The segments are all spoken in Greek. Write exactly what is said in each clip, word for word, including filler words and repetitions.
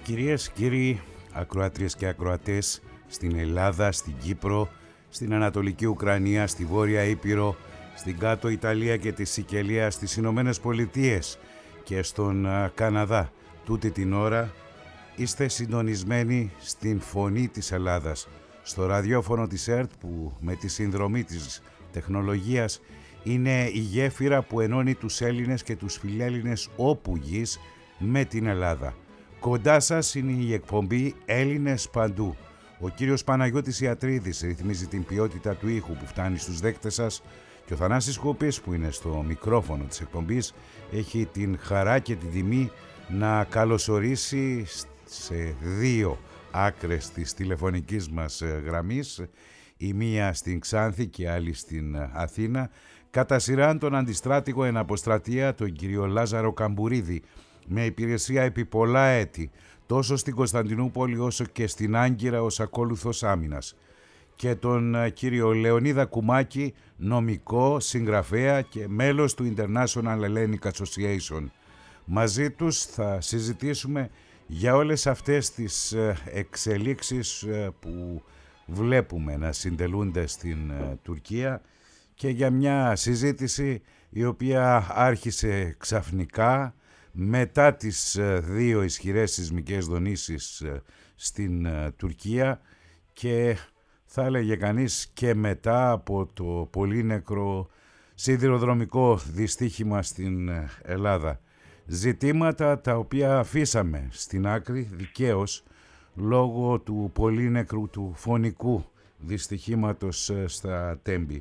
Κυρίες, κύριοι, ακροάτριες και ακροατές στην Ελλάδα, στην Κύπρο, στην Ανατολική Ουκρανία, στη Βόρεια Ήπειρο, στην Κάτω Ιταλία και τη Σικελία, στις Ηνωμένες Πολιτείες και στον Καναδά, τούτη την ώρα είστε συντονισμένοι στην φωνή της Ελλάδας, στο ραδιόφωνο της ΕΡΤ που με τη συνδρομή της τεχνολογίας είναι η γέφυρα που ενώνει τους Έλληνες και τους φιλέλληνες όπου γης με την Ελλάδα. Κοντά σας είναι η εκπομπή Έλληνες Παντού. Ο κύριος Παναγιώτης Ιατρίδης ρυθμίζει την ποιότητα του ήχου που φτάνει στους δέκτες σας και ο Θανάσης Κούπης που είναι στο μικρόφωνο της εκπομπής έχει την χαρά και την τιμή να καλωσορίσει σε δύο άκρες της τηλεφωνικής μας γραμμής, η μία στην Ξάνθη και άλλη στην Αθήνα, κατά σειράν τον αντιστράτηγο εν αποστρατεία, τον κύριο Λάζαρο Καμπουρίδη, με υπηρεσία επί πολλά έτη, τόσο στην Κωνσταντινούπολη όσο και στην Άγκυρα ως ακόλουθος άμυνας, και τον κύριο Λεωνίδα Κουμάκη, νομικό, συγγραφέα και μέλος του International Hellenic Association. Μαζί τους θα συζητήσουμε για όλες αυτές τις εξελίξεις που βλέπουμε να συντελούνται στην Τουρκία και για μια συζήτηση η οποία άρχισε ξαφνικά μετά τις δύο ισχυρές σεισμικές δονήσεις στην Τουρκία και θα έλεγε κανείς και μετά από το πολύνεκρο σιδηροδρομικό δυστύχημα στην Ελλάδα. Ζητήματα τα οποία αφήσαμε στην άκρη δικαίως λόγω του πολύνεκρου του φωνικού δυστυχήματος στα Τέμπη.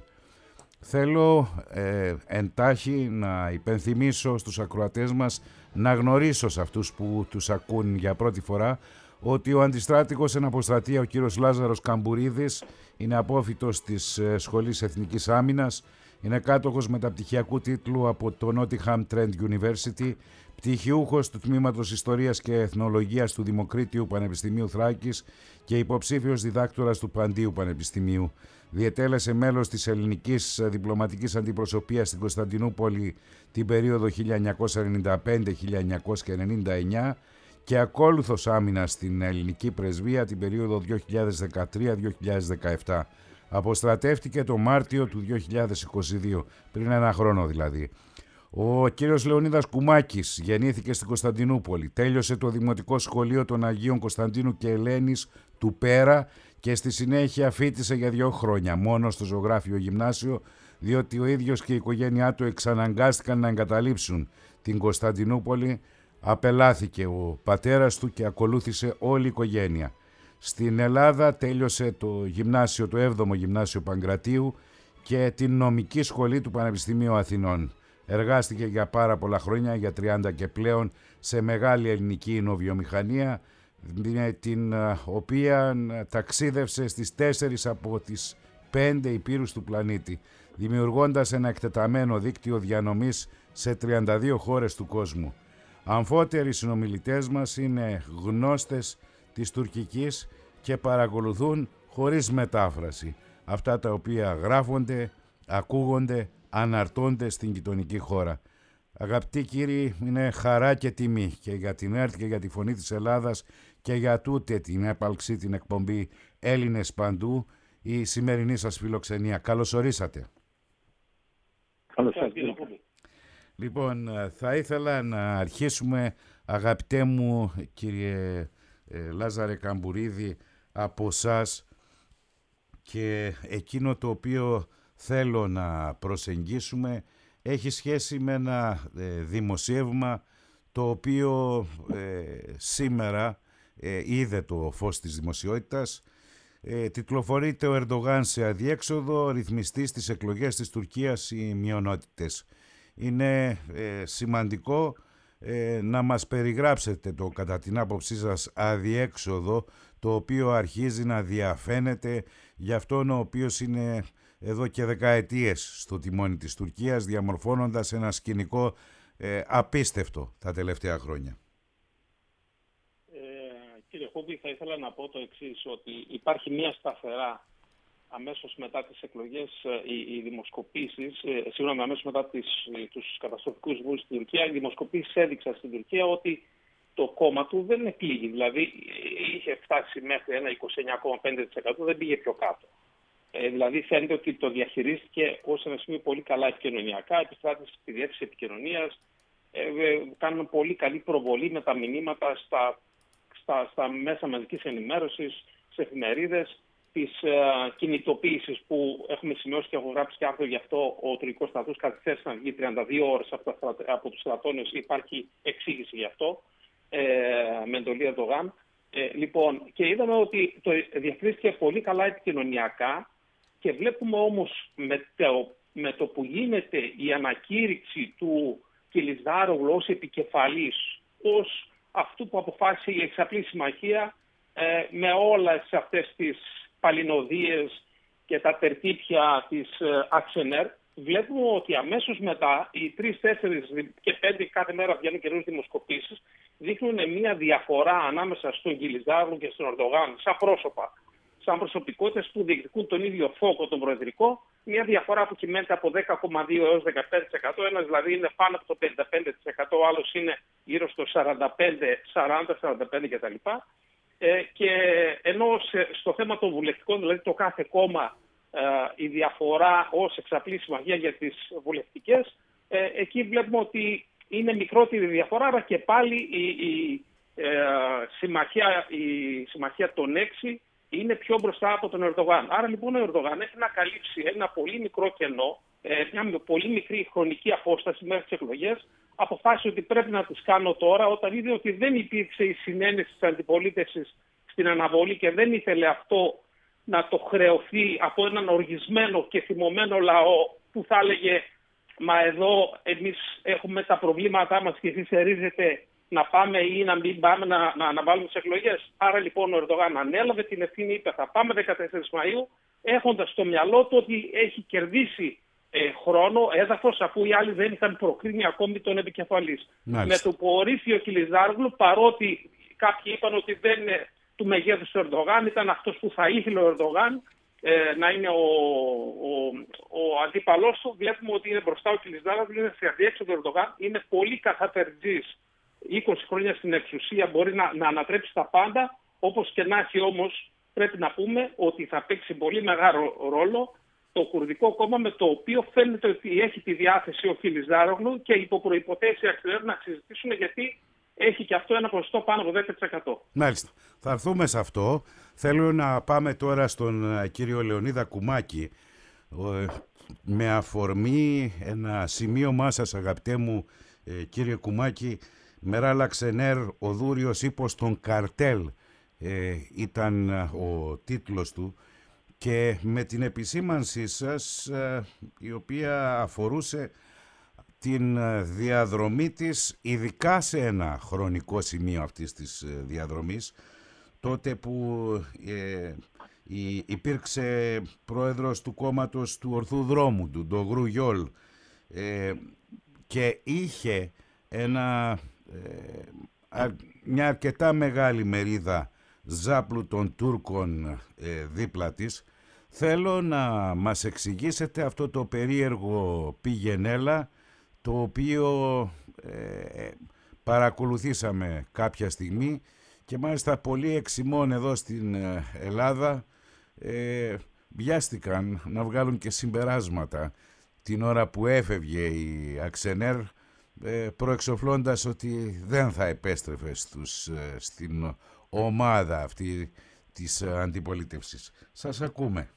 Θέλω ε, εντάχει να υπενθυμίσω στους ακροατές μας, να γνωρίσω σε αυτούς που τους ακούν για πρώτη φορά, ότι ο αντιστράτηγος εν αποστρατεία, ο κύριος Λάζαρος Καμπουρίδης, είναι απόφοιτος της Σχολής Εθνικής Άμυνας, είναι κάτοχος μεταπτυχιακού τίτλου από το Nottingham Trent University, πτυχιούχος του Τμήματος Ιστορίας και Εθνολογίας του Δημοκρίτιου Πανεπιστημίου Θράκης και υποψήφιος διδάκτορας του Παντίου Πανεπιστημίου. Διετέλεσε μέλος της ελληνικής διπλωματικής αντιπροσωπείας στην Κωνσταντινούπολη την περίοδο χίλια εννιακόσια ενενήντα πέντε με χίλια εννιακόσια ενενήντα εννιά και ακόλουθος άμυνας στην ελληνική πρεσβεία την περίοδο δύο χιλιάδες δεκατρία με δύο χιλιάδες δεκαεπτά. Αποστρατεύτηκε το Μάρτιο του δύο χιλιάδες είκοσι δύο, πριν ένα χρόνο δηλαδή. Ο κύριος Λεωνίδας Κουμάκης γεννήθηκε στην Κωνσταντινούπολη, τέλειωσε το Δημοτικό Σχολείο των Αγίων Κωνσταντίνου και Ελένης του Πέρα και στη συνέχεια φοίτησε για δύο χρόνια μόνο στο Ζωγράφιο Γυμνάσιο, διότι ο ίδιος και η οικογένειά του εξαναγκάστηκαν να εγκαταλείψουν την Κωνσταντινούπολη. Απελάθηκε ο πατέρας του και ακολούθησε όλη η οικογένεια. Στην Ελλάδα τέλειωσε το γυμνάσιο, το έβδομο Γυμνάσιο Παγκρατίου και την νομική σχολή του Πανεπιστημίου Αθηνών. Εργάστηκε για πάρα πολλά χρόνια, για τριάντα και πλέον, σε μεγάλη ελληνική ινοβιομηχανία, την οποία ταξίδευσε στις τέσσερις από τις πέντε υπήρους του πλανήτη, δημιουργώντας ένα εκτεταμένο δίκτυο διανομής σε τριάντα δύο χώρες του κόσμου. Αμφότεροι συνομιλητές μας είναι γνώστες της τουρκικής και παρακολουθούν χωρίς μετάφραση αυτά τα οποία γράφονται, ακούγονται, αναρτώνται στην γειτονική χώρα. Αγαπητοί κύριοι, είναι χαρά και τιμή και για την ΕΡΤ και για τη Φωνή της Ελλάδας και για τούτη την έπαλξη, την εκπομπή Έλληνες Παντού, η σημερινή σας φιλοξενία. Καλώς ορίσατε. Καλώς ορίσατε. Λοιπόν, θα ήθελα να αρχίσουμε, αγαπητέ μου κύριε ε, Λάζαρε Καμπουρίδη, από εσάς, και εκείνο το οποίο θέλω να προσεγγίσουμε έχει σχέση με ένα ε, δημοσίευμα το οποίο ε, σήμερα ε, είδε το φως της δημοσιότητας. Ε, τιτλοφορείται «Ο Ερντογάν σε αδιέξοδο, ρυθμιστής στις εκλογές της Τουρκίας οι μειονότητες». Είναι ε, σημαντικό ε, να μας περιγράψετε το κατά την άποψή σας αδιέξοδο, το οποίο αρχίζει να διαφαίνεται για αυτόν ο οποίος είναι εδώ και δεκαετίες στο τιμόνι της Τουρκίας, διαμορφώνοντας ένα σκηνικό ε, απίστευτο τα τελευταία χρόνια. Ε, κύριε Χούμπη, θα ήθελα να πω το εξής, ότι υπάρχει μια σταθερά αμέσως μετά τις εκλογές, οι, οι δημοσκοπήσεις, ε, συγγνώμη, αμέσως μετά τις, τους καταστροφικούς βούλους στην Τουρκία, οι δημοσκοπήσεις έδειξαν στην Τουρκία ότι το κόμμα του δεν επλήγει. Δηλαδή είχε φτάσει μέχρι ένα είκοσι εννιά κόμμα πέντε τοις εκατό, δεν πήγε πιο κάτω. Ε, δηλαδή φαίνεται ότι το διαχειρίστηκε ως ένα σημείο πολύ καλά επικοινωνιακά, επιστράτησε στη διεύθυνση επικοινωνίας, ε, ε, κάνουμε πολύ καλή προβολή με τα μηνύματα στα, στα, στα μέσα μαζικής ενημέρωσης, σε εφημερίδες, της ε, κινητοποίησης που έχουμε σημειώσει και έχω γράψει και άρθρο γι' αυτό. Ο τουρκικός στρατός καθυστέρησε να βγει τριάντα δύο ώρες από, τα, από τους στρατώνες. Υπάρχει εξήγηση γι' αυτό, ε, με εντολή Ερντογάν. Ε, λοιπόν, και είδαμε ότι το διαχειρίστηκε πολύ καλά επικοινωνιακά και βλέπουμε όμως με το, με το που γίνεται η ανακήρυξη του Κιλισδάρογλου ως επικεφαλής, ως αυτού που αποφάσισε η εξαπλή συμμαχία, ε, με όλες αυτές τις παλινοδίες και τα τερτύπια της ε, Αξενέρ, βλέπουμε ότι αμέσως μετά οι τρεις, τέσσερις και πέντε κάθε μέρα βγαίνουν καινούριες δημοσκοπήσεις, δείχνουν μια διαφορά ανάμεσα στον Κιλισδάρογλου και στον Ερντογάν, σαν πρόσωπα, σαν προσωπικότητες που διεκδικούν τον ίδιο φόκο, τον προεδρικό, μια διαφορά που κυμαίνεται από δέκα κόμμα δύο έως δεκαπέντε τοις εκατό. Ένας δηλαδή είναι πάνω από το πενήντα πέντε τοις εκατό, ο άλλος είναι γύρω στο σαράντα πέντε, σαράντα, σαράντα πέντε κτλ. Ε, και ενώ σε, στο θέμα των βουλευτικών, δηλαδή το κάθε κόμμα, ε, η διαφορά ως εξαπλή συμμαχία για τις βουλευτικές, ε, εκεί βλέπουμε ότι είναι μικρότερη διαφορά, αλλά και πάλι η, η, ε, συμμαχία, η συμμαχία των έξι είναι πιο μπροστά από τον Ερντογάν. Άρα λοιπόν ο Ερντογάν έχει να καλύψει ένα πολύ μικρό κενό, ε, μια πολύ μικρή χρονική απόσταση μέχρι τις εκλογές. Αποφάσισε ότι πρέπει να τις κάνω τώρα, όταν είδε ότι δεν υπήρξε η συνένεση της αντιπολίτευσης στην αναβολή και δεν ήθελε αυτό να το χρεωθεί από έναν οργισμένο και θυμωμένο λαό που θα έλεγε «Μα εδώ εμείς έχουμε τα προβλήματά μας και εσείς ερίζετε να πάμε ή να μην πάμε να, να αναβάλουμε τις εκλογές». Άρα λοιπόν ο Ερντογάν ανέλαβε την ευθύνη, είπε θα πάμε δεκατέσσερις Μαΐου, έχοντας στο μυαλό του ότι έχει κερδίσει ε, χρόνο, έδαφος, αφού οι άλλοι δεν είχαν προκρίνει ακόμη τον επικεφαλής. Με το που ορίστηκε ο Κιλισδάρογλου, παρότι κάποιοι είπαν ότι δεν είναι του μεγέθους του Ερντογάν, ήταν αυτός που θα ήθελε ο Ερντογάν ε, να είναι ο, ο, ο αντίπαλός του, βλέπουμε ότι είναι μπροστά ο Κιλισδάρογλου, είναι σε αδιέξοδο του Ερντογάν, είναι πολύ καθατερτζής. είκοσι χρόνια στην εξουσία, μπορεί να, να ανατρέψει τα πάντα, όπως και να έχει όμως πρέπει να πούμε ότι θα παίξει πολύ μεγάλο ρόλο το Κουρδικό κόμμα, με το οποίο φαίνεται ότι έχει τη διάθεση ο Κιλισδάρογλου και υπό προϋποθέσεις οι Αξενέρ να συζητήσουν, γιατί έχει και αυτό ένα ποσοστό πάνω από δέκα τοις εκατό. Μάλιστα. Θα έρθουμε σε αυτό. Θέλω να πάμε τώρα στον κύριο Λεωνίδα Κουμάκη, με αφορμή ένα σημείωμά σας, αγαπητέ μου κύριε Κουμάκη. Μεράλ Αξενέρ, ο Δούριος ύπος των καρτέλ, ε, ήταν ο τίτλος του, και με την επισήμανσή σας, ε, η οποία αφορούσε την διαδρομή της, ειδικά σε ένα χρονικό σημείο αυτής της διαδρομής, τότε που ε, η, υπήρξε πρόεδρος του κόμματος του Ορθού Δρόμου, του Ντογρού Γιόλ, ε, και είχε ένα... Ε, μια αρκετά μεγάλη μερίδα ζάπλου των Τούρκων ε, δίπλα της. Θέλω να μας εξηγήσετε αυτό το περίεργο πήγαινέλα, το οποίο ε, παρακολουθήσαμε κάποια στιγμή, και μάλιστα πολλοί εξημών εδώ στην Ελλάδα ε, βιάστηκαν να βγάλουν και συμπεράσματα την ώρα που έφευγε η Αξενέρ, προεξοφλώντας ότι δεν θα επέστρεφε στους, στην ομάδα αυτή της αντιπολίτευσης. Σας ακούμε.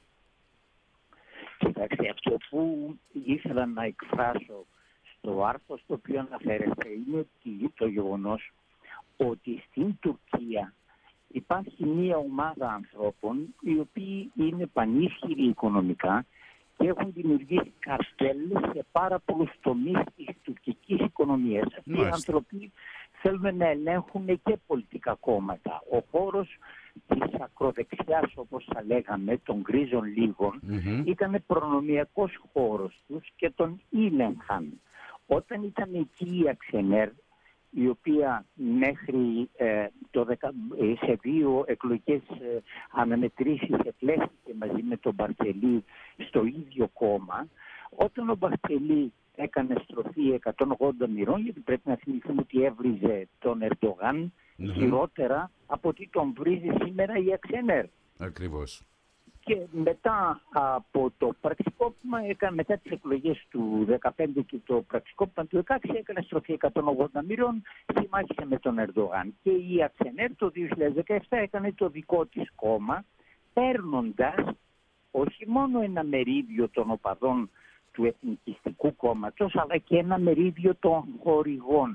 Κοιτάξτε, αυτό που ήθελα να εκφράσω στο άρθρο στο οποίο αναφέρεστε είναι ότι το γεγονός ότι στην Τουρκία υπάρχει μια ομάδα ανθρώπων οι οποίοι είναι πανίσχυροι οικονομικά και έχουν δημιουργήσει καρτέλ σε πάρα πολλούς τομείς της τουρκικής οικονομίας. Αυτοί οι άνθρωποι θέλουν να ελέγχουν και πολιτικά κόμματα. Ο χώρος της ακροδεξιάς, όπως θα λέγαμε, των γκρίζων λίγων, mm-hmm. ήταν προνομιακός χώρος τους και τον ήλεγχαν. Όταν ήταν εκεί η Αξενέρ, η οποία μέχρι ε, το δεκα, σε δύο εκλογικές ε, αναμετρήσεις εκλέχθηκε μαζί με τον Μπαρτελή στο ίδιο κόμμα, όταν ο Μπαρτελή έκανε στροφή εκατόν ογδόντα μοιρών, γιατί πρέπει να θυμηθούμε ότι έβριζε τον Ερντογάν mm-hmm. χειρότερα από ότι τον βρίζει σήμερα η Αξενέρ. Ακριβώς. Και μετά από το πραξικόπημα, έκανε, μετά τις εκλογές του δεκαπέντε και το πραξικόπημα του δεκαέξι, έκανε στροφή εκατόν ογδόντα μοιρών, συμμάχισε με τον Ερντογάν. Και η Αξενέρ το δύο χιλιάδες δεκαεπτά έκανε το δικό της κόμμα, παίρνοντας όχι μόνο ένα μερίδιο των οπαδών του Εθνικιστικού Κόμματος, αλλά και ένα μερίδιο των χορηγών.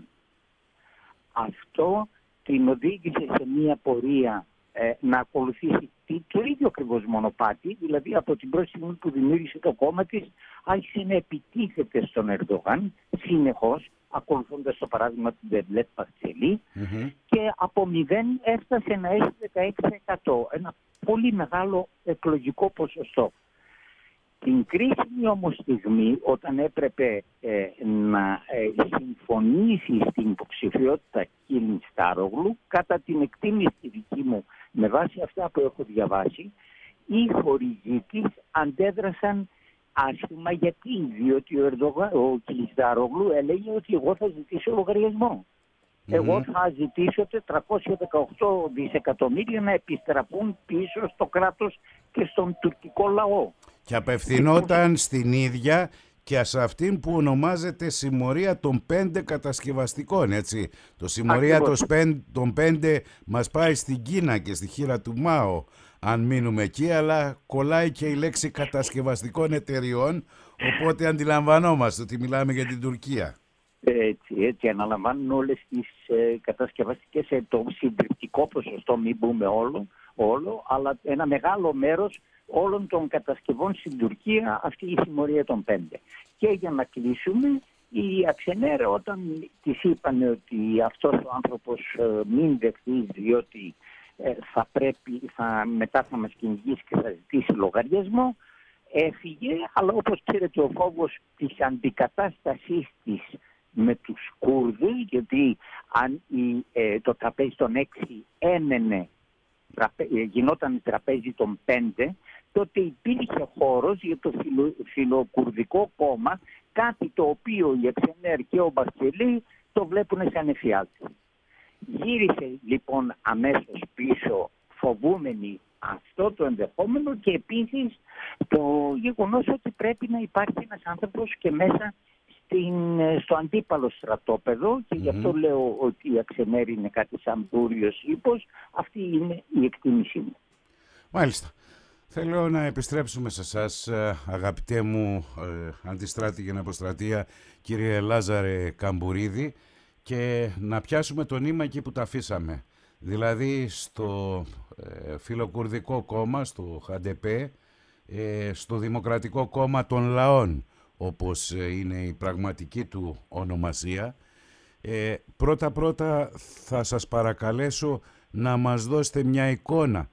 Αυτό την οδήγησε σε μια πορεία ε, να ακολουθήσει το ίδιο ακριβώς μονοπάτι, δηλαδή από την πρώτη στιγμή που δημιούργησε το κόμμα της, άρχισε να επιτίθεται στον Ερντογάν συνεχώς, ακολουθώντας το παράδειγμα του Ντεβλέτ Παχτσελή, mm-hmm. και από μηδέν έφτασε να έχει δεκαέξι τοις εκατό, ένα πολύ μεγάλο εκλογικό ποσοστό. Την κρίσιμη όμως στιγμή, όταν έπρεπε ε, να ε, συμφωνήσει στην υποψηφιότητα Κιλιντσάρογλου, κατά την εκτίμηση δική μου, με βάση αυτά που έχω διαβάσει, οι χορηγοί της αντέδρασαν άσχημα. Γιατί? Διότι ο, Ερντογα, ο Κιλιντσάρογλου έλεγε ότι εγώ θα ζητήσω λογαριασμό. Mm-hmm. Εγώ θα ζητήσω τετρακόσια δεκαοκτώ δισεκατομμύρια να επιστραφούν πίσω στο κράτος και στον τουρκικό λαό. Και απευθυνόταν στην ίδια και σε αυτήν που ονομάζεται συμμορία των πέντε κατασκευαστικών, έτσι. Το συμμορία των πέντε μας πάει στην Κίνα και στη χείρα του Μάο, αν μείνουμε εκεί, αλλά κολλάει και η λέξη κατασκευαστικών εταιριών, οπότε αντιλαμβανόμαστε ότι μιλάμε για την Τουρκία. Έτσι, έτσι αναλαμβάνουν όλες τις ε, κατασκευαστικές, ε, το συντριπτικό ποσοστό, μην πούμε όλο, όλο, αλλά ένα μεγάλο μέρος όλων των κατασκευών στην Τουρκία, αυτή η συμμορία των πέντε. Και για να κλείσουμε, η Αξενέρ, όταν της είπαν ότι αυτός ο άνθρωπος ε, μην δεχθεί, διότι ε, θα πρέπει, θα, μετά θα μας κυνηγήσει και θα ζητήσει λογαριασμό, έφυγε, αλλά όπως ξέρετε ο φόβος της αντικατάστασής της με τους Κούρδους, γιατί αν η, ε, το τραπέζι των έξι έμενε, τραπέ, γινόταν τραπέζι των πέντε, τότε υπήρχε χώρος για το φιλο, φιλοκουρδικό κόμμα, κάτι το οποίο η Αξενέρ και ο Μπαχτσελή το βλέπουν σαν εφιάλτη. Γύρισε λοιπόν αμέσως πίσω, φοβούμενη αυτό το ενδεχόμενο, και επίσης το γεγονός ότι πρέπει να υπάρχει ένας άνθρωπος και μέσα στην, στο αντίπαλο στρατόπεδο, και mm-hmm. γι' αυτό λέω ότι η Αξενέρ είναι κάτι σαν Δούριος ύπος. Αυτή είναι η εκτίμησή μου. Μάλιστα. Θέλω να επιστρέψουμε σε εσάς, αγαπητέ μου ε, αντιστράτη και αποστρατεία, κύριε Λάζαρε Καμπουρίδη, και να πιάσουμε το νήμα εκεί που τα αφήσαμε. Δηλαδή στο ε, φιλοκουρδικό κόμμα, στο ΧΑΝΤΕΠΕ, ε, στο Δημοκρατικό Κόμμα των Λαών, όπως είναι η πραγματική του ονομασία. Ε, πρώτα-πρώτα θα σας παρακαλέσω να μας δώσετε μια εικόνα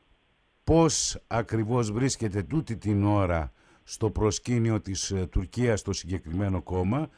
πώς ακριβώς βρίσκεται τούτη την ώρα στο προσκήνιο της Τουρκίας το συγκεκριμένο κόμμα.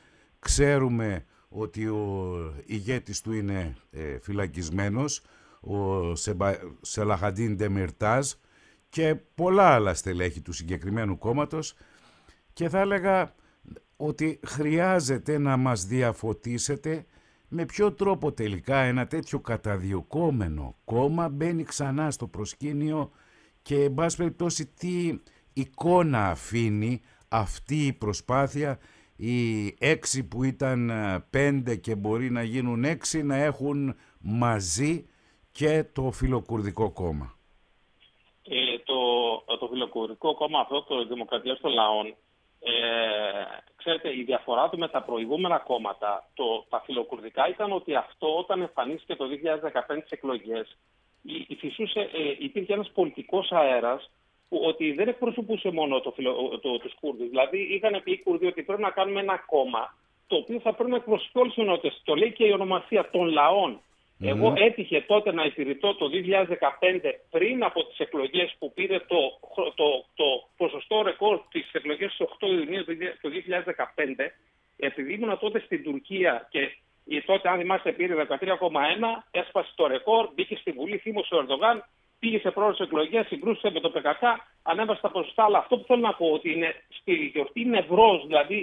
Ξέρουμε ότι ο ηγέτης του είναι ε, φυλακισμένος, ο Σεμπα... Σελαχαντίν Ντεμιρτάζ, και πολλά άλλα στελέχη του συγκεκριμένου κόμματος, και θα έλεγα ότι χρειάζεται να μας διαφωτίσετε με ποιο τρόπο τελικά ένα τέτοιο καταδιωκόμενο κόμμα μπαίνει ξανά στο προσκήνιο και εν πάση περιπτώσει τι εικόνα αφήνει αυτή η προσπάθεια, οι έξι που ήταν πέντε και μπορεί να γίνουν έξι, να έχουν μαζί και το φιλοκουρδικό κόμμα. Ε, το, το φιλοκουρδικό κόμμα αυτό, το Δημοκρατίας των Λαών, ε, ξέρετε, η διαφορά του με τα προηγούμενα κόμματα, το, τα φιλοκουρδικά, ήταν ότι αυτό όταν εμφανίστηκε το δύο χιλιάδες δεκαπέντε στις εκλογές, υφισούσε, ε, υπήρχε ένας πολιτικός αέρας που ότι δεν εκπροσωπούσε μόνο το φιλο, το, τους Κούρδους. Δηλαδή είχαν πει οι Κούρδοι ότι πρέπει να κάνουμε ένα κόμμα το οποίο θα πρέπει να εκπροσωπεί όλες τις κοινότητες. Το λέει και η ονομασία των λαών. Mm-hmm. Εγώ έτυχε τότε να υπηρετώ το δύο χιλιάδες δεκαπέντε, πριν από τις εκλογές που πήρε το, το, το, το ποσοστό ρεκόρ της εκλογές στις οκτώ Ιουνίου του δύο χιλιάδες δεκαπέντε, επειδή ήμουν τότε στην Τουρκία και τότε, αν θυμάστε, πήρε δεκατρία κόμμα ένα, έσπασε το ρεκόρ, μπήκε στη Βουλή, θύμωσε ο Ερντογάν, πήγε σε πρόορες εκλογές, συγκρούστηκε με το πι κέι κέι, ανέβασε τα ποσοστά. Αλλά αυτό που θέλω να πω ότι είναι στη γιορτή Νευρός, δηλαδή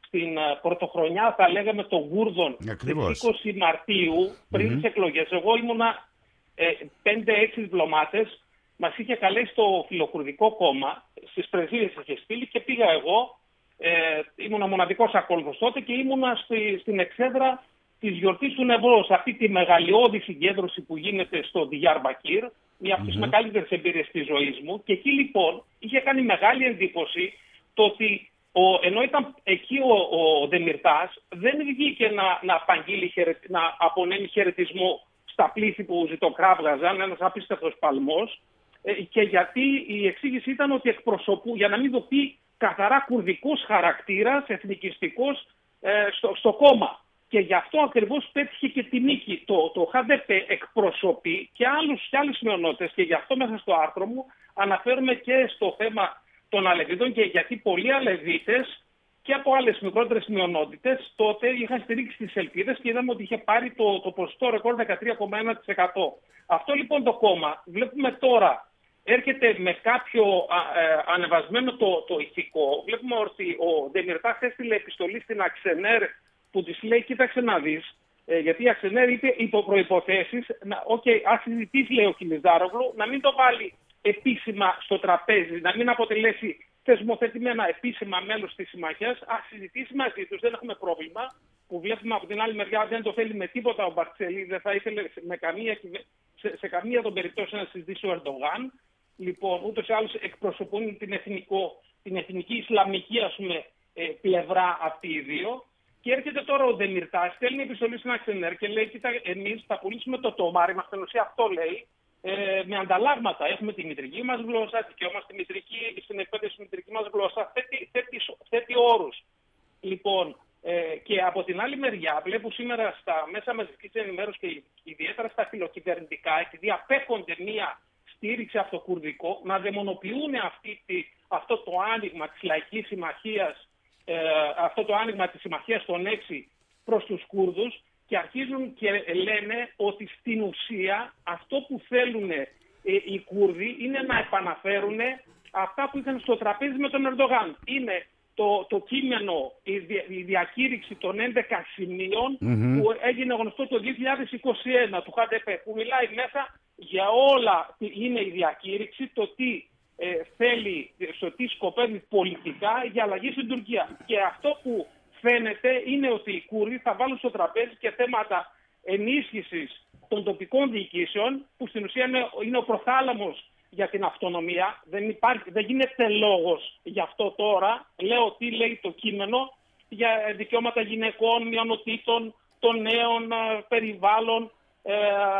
στην πρωτοχρονιά, θα λέγαμε, των Κούρδων, Ακριβώς. στις είκοσι Μαρτίου, πριν mm-hmm. τις εκλογές. Εγώ ήμουνα ε, πέντε έξι διπλωμάτες, μας είχε καλέσει το Φιλοκουρδικό Κόμμα, στις πρεσβείες είχε στείλει και πήγα εγώ, ε, ήμουνα μοναδικός ακόλουθος τότε και ήμουνα στη, στην εξέδρα της γιορτής του Νευρός, αυτή τη μεγαλειώδη συγκέντρωση που γίνεται στο Διάρμπακυρ, μια από τις mm-hmm. μεγαλύτερες εμπειρίες της ζωής μου. Και εκεί λοιπόν είχε κάνει μεγάλη εντύπωση το ότι ο, ενώ ήταν εκεί ο, ο Δεμιρτάς, δεν βγήκε να, να, απαγγείλει, να απονέμει χαιρετισμό στα πλήθη που ζητοκράβγαζαν, ένας απίστευτος παλμός, ε, και γιατί η εξήγηση ήταν ότι εκπροσωπού, για να μην το πει καθαρά κουρδικός χαρακτήρας, εθνικιστικός, ε, στο, στο κόμμα. Και γι' αυτό ακριβώς πέτυχε και τη νίκη. Το, το Χ Ντι Πι εκπροσωπεί και, άλλους, και άλλες μειονότητες, και γι' αυτό μέσα στο άρθρο μου αναφέρουμε και στο θέμα των Αλεβίτων, και γιατί πολλοί Αλεβίτες και από άλλες μικρότερες μειονότητες τότε είχαν στηρίξει τις ελπίδες και είδαμε ότι είχε πάρει το, το ποσοστό ρεκόρ δεκατρία κόμμα ένα τοις εκατό. Αυτό λοιπόν το κόμμα βλέπουμε τώρα έρχεται με κάποιο α, ε, ανεβασμένο το, το ηθικό. Βλέπουμε ότι ο Ντεμιρτάς έστειλε επιστολή στην Αξενέρ που της λέει, κοίταξε να δεις, ε, γιατί η Αξενέρ είπε υπό προϋποθέσεις, οκ, okay, ας συζητήσει, λέει ο Κιλιζάρογλου, να μην το βάλει επίσημα στο τραπέζι, να μην αποτελέσει θεσμοθετημένα επίσημα μέλος της συμμαχίας, ας συζητήσει μαζί τους, δεν έχουμε πρόβλημα, που βλέπουμε από την άλλη μεριά δεν το θέλει με τίποτα ο Μπαρτσέλη, δεν θα ήθελε με καμία, σε, σε καμία των περιπτώσεων να συζητήσει ο Ερντογάν. Λοιπόν, ούτως ή άλλως εκπροσωπούν την, εθνικό, την εθνική Ισλαμική, ας πούμε, ε, πλευρά αυτοί οι δύο. Και έρχεται τώρα ο Ντεμιρτάς, στέλνει επιστολή στην Αξενέρ και λέει: κοίτα, εμείς θα πουλήσουμε το τομάρι μας, στην ουσία αυτό λέει, ε, με ανταλλάγματα. Έχουμε τη μητρική μας γλώσσα, δικαίωμα στη μητρική, στην εκπαίδευση στη μητρική μας γλώσσα, θέτει, θέτει, θέτει όρους. Λοιπόν, ε, και από την άλλη μεριά, βλέπω σήμερα στα μέσα μαζικής ενημέρωσης και ιδιαίτερα στα φιλοκυβερνητικά, επειδή απέχονται μία στήριξη από το κουρδικό, να δαιμονοποιούν αυτή, αυτό το άνοιγμα της λαϊκής συμμαχίας, ε, αυτό το άνοιγμα της συμμαχίας των έξι προς τους Κούρδους, και αρχίζουν και λένε ότι στην ουσία αυτό που θέλουν ε, οι Κούρδοι είναι να επαναφέρουν αυτά που είχαν στο τραπέζι με τον Ερντογάν. Είναι το, το κείμενο, η, η διακήρυξη των έντεκα σημείων mm-hmm. που έγινε γνωστό το δύο χιλιάδες είκοσι ένα του Χ Ντι Πι, που μιλάει μέσα για όλα, είναι η διακήρυξη, το τι ε, θέλει, στο τι σκοπεύει πολιτικά για αλλαγή στην Τουρκία. Και αυτό που φαίνεται είναι ότι οι Κούρδοι θα βάλουν στο τραπέζι και θέματα ενίσχυσης των τοπικών διοικήσεων, που στην ουσία είναι, είναι ο προθάλαμος για την αυτονομία. Δεν, υπάρχει, δεν γίνεται λόγος γι' αυτό τώρα. Λέω τι λέει το κείμενο για δικαιώματα γυναικών, μειονοτήτων, των νέων, περιβάλλον, ε,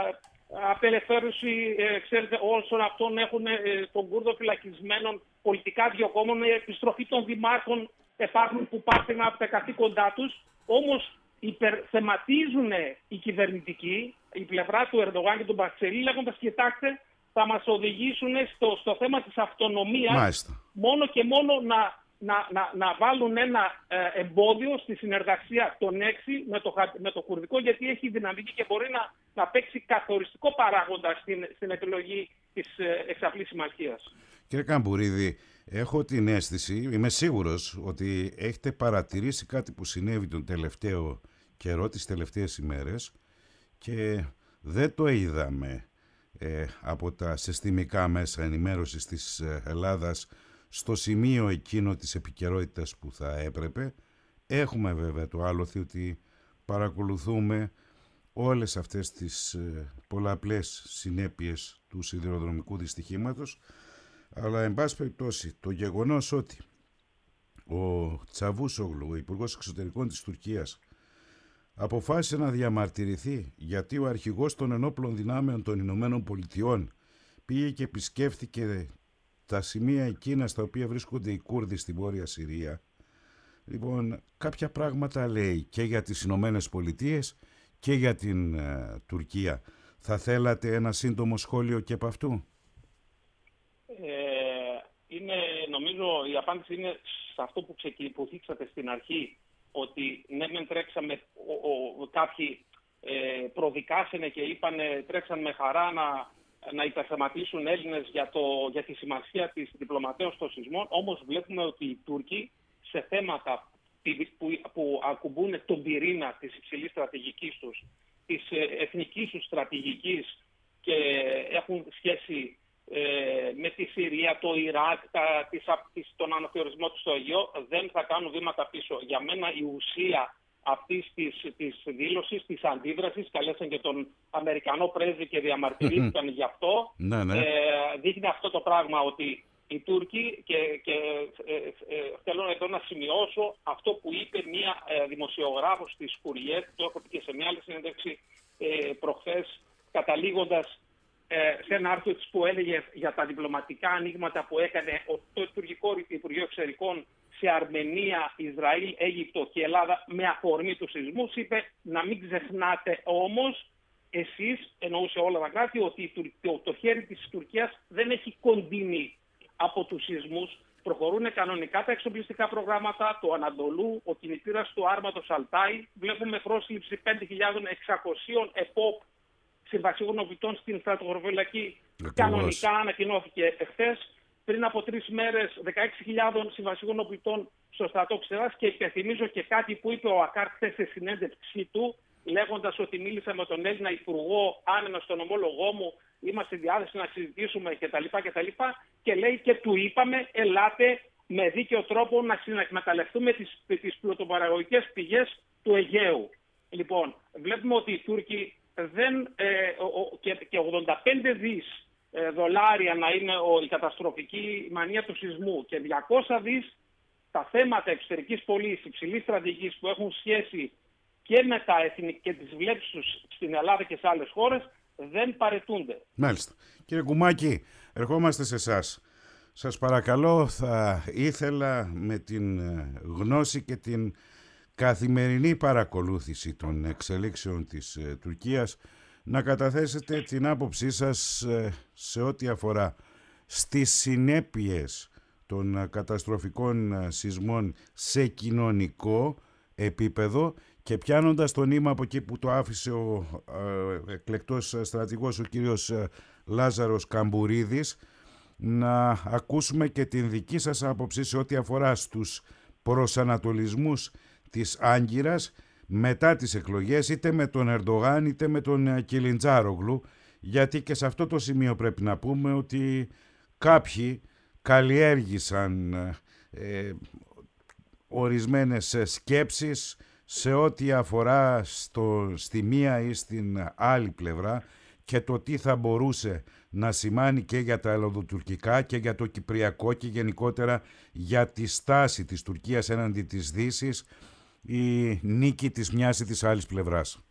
απελευθέρωση, ε, ξέρετε, όσων αυτών έχουν ε, τον Κούρδο φυλακισμένων, πολιτικά διωκόμενων, επιστροφή των δημάρχων υπάρχουν που πάρθηκαν από τα καθήκοντά τους. Όμως υπερθεματίζουν οι κυβερνητικοί, η πλευρά του Ερντογάν και του Μπαρτσέλη, λέγοντας, κοιτάξτε, θα μας οδηγήσουν στο, στο θέμα της αυτονομίας. Μάλιστα. Μόνο και μόνο να, να, να, να βάλουν ένα ε, εμπόδιο στη συνεργασία των έξι με το, με το κουρδικό, γιατί έχει δυναμική και μπορεί να, να παίξει καθοριστικό παράγοντα στην, στην επιλογή της ε, εξαπλής συμμαχίας. Κύριε Καμπουρίδη, έχω την αίσθηση, είμαι σίγουρος ότι έχετε παρατηρήσει κάτι που συνέβη τον τελευταίο καιρό, τις τελευταίες ημέρες, και δεν το είδαμε ε, από τα συστημικά μέσα ενημέρωσης της Ελλάδας στο σημείο εκείνο της επικαιρότητας που θα έπρεπε. Έχουμε βέβαια το άλοθη ότι παρακολουθούμε όλες αυτές τις ε, πολλαπλές συνέπειες του σιδηροδρομικού δυστυχήματος, αλλά εν πάση περιπτώσει το γεγονός ότι ο Τσαβούσογλου, ο Υπουργός Εξωτερικών της Τουρκίας, αποφάσισε να διαμαρτυρηθεί γιατί ο αρχηγός των ενόπλων δυνάμεων των Ηνωμένων Πολιτειών πήγε και επισκέφθηκε τα σημεία εκείνα στα οποία βρίσκονται οι Κούρδοι στη Βόρεια Συρία. Λοιπόν, κάποια πράγματα λέει και για τις Ηνωμένες Πολιτείες και για την ε, Τουρκία. Θα θέλατε ένα σύντομο σχόλιο και από αυτού? Ε, είναι, νομίζω η απάντηση είναι σε αυτό που, ξεκι, που θίξατε στην αρχή, ότι ναι μεν τρέξαμε, ο, ο, κάποιοι ε, προδικάσανε και είπανε, τρέξαν με χαρά να, να υπερθεματίσουν Έλληνες για, το, για τη σημασία της διπλωματίας των σεισμών, όμως βλέπουμε ότι οι Τούρκοι σε θέματα που, που ακουμπούν τον πυρήνα της υψηλής στρατηγικής τους, της εθνικής τους στρατηγικής και έχουν σχέση ε, με τη Συρία, το Ιράκ, τα, της, της, τον αναθεωρισμό του στο Αιγαίο, δεν θα κάνουν βήματα πίσω. Για μένα η ουσία αυτής της, της δήλωσης, της αντίδρασης, καλέσαν και τον Αμερικανό πρέσβη και διαμαρτυρήθηκαν γι' αυτό, ναι, ναι. Ε, δείχνει αυτό το πράγμα ότι οι Τούρκοι, και, και ε, ε, θέλω εδώ να σημειώσω αυτό που είπε μία ε, δημοσιογράφος της Κουριέτ, το έχω πει και σε μια άλλη συνέντευξη ε, προχθές, καταλήγοντας ε, σε ένα άρθρο της που έλεγε για τα διπλωματικά ανοίγματα που έκανε το τουρκικό Υπουργείο Εξωτερικών σε Αρμενία, Ισραήλ, Αίγυπτο και Ελλάδα με αφορμή του σεισμούς, είπε να μην ξεχνάτε όμως εσείς, εννοούσε όλα τα κράτη, ότι το, το χέρι της Τουρκίας δεν έχει κοντινή από τους σεισμούς. Προχωρούν κανονικά τα εξοπλιστικά προγράμματα του Ανατολού, ο κινητήρας του άρματος Αλτάι. Βλέπουμε πρόσληψη πέντε χιλιάδες εξακόσιων ΕΠΟΠ συμβασίων οπλιτών στην στρατογραφική. Κανονικά ανακοινώθηκε εχθές. Πριν από τρεις μέρες δεκαέξι χιλιάδες συμβασίων οπλιτών στο στρατό Ξεράς, και υπενθυμίζω και κάτι που είπε ο Ακάρ χθες σε συνέντευξή του, λέγοντας ότι μίλησα με τον Έλληνα Υπουργό άμυνας στον ομόλογό μου, είμαστε στη διάθεση να συζητήσουμε κτλ. κτλ. Και λέει και του είπαμε, ελάτε με δίκαιο τρόπο να συνεκμεταλλευτούμε τις, τις πλουτοπαραγωγικές πηγές του Αιγαίου. Λοιπόν, βλέπουμε ότι οι Τούρκοι δεν, ε, ο, και, και ογδόντα πέντε δις ε, δολάρια να είναι ο, η καταστροφική μανία του σεισμού και διακόσια δις τα θέματα εξωτερικής πωλής υψηλής στρατηγικής που έχουν σχέση και με τα εθνικά και τις βλέψεις τους στην Ελλάδα και σε άλλες χώρες, δεν παρετούνται. Μάλιστα. Κύριε Κουμάκη, ερχόμαστε σε εσάς. Σας παρακαλώ, θα ήθελα με την γνώση και την καθημερινή παρακολούθηση των εξελίξεων της ε, Τουρκίας να καταθέσετε την άποψή σας ε, σε ό,τι αφορά στις συνέπειες των καταστροφικών ε, σεισμών σε κοινωνικό επίπεδο, και πιάνοντας το νήμα από εκεί που το άφησε ο ε, εκλεκτός στρατηγός ο κύριος ε, Λάζαρος Καμπουρίδης, να ακούσουμε και την δική σας άποψη σε ό,τι αφορά στους προσανατολισμούς της Άγκυρας μετά τις εκλογές, είτε με τον Ερντογάν είτε με τον Κιλιντζάρογλου, γιατί και σε αυτό το σημείο πρέπει να πούμε ότι κάποιοι καλλιέργησαν ε, ορισμένες σκέψεις σε ό,τι αφορά στο, στη μία ή στην άλλη πλευρά και το τι θα μπορούσε να σημάνει και για τα ελλαδοτουρκικά και για το κυπριακό και γενικότερα για τη στάση της Τουρκίας έναντι της Δύσης, η νίκη της μιας ή της άλλης πλευράς.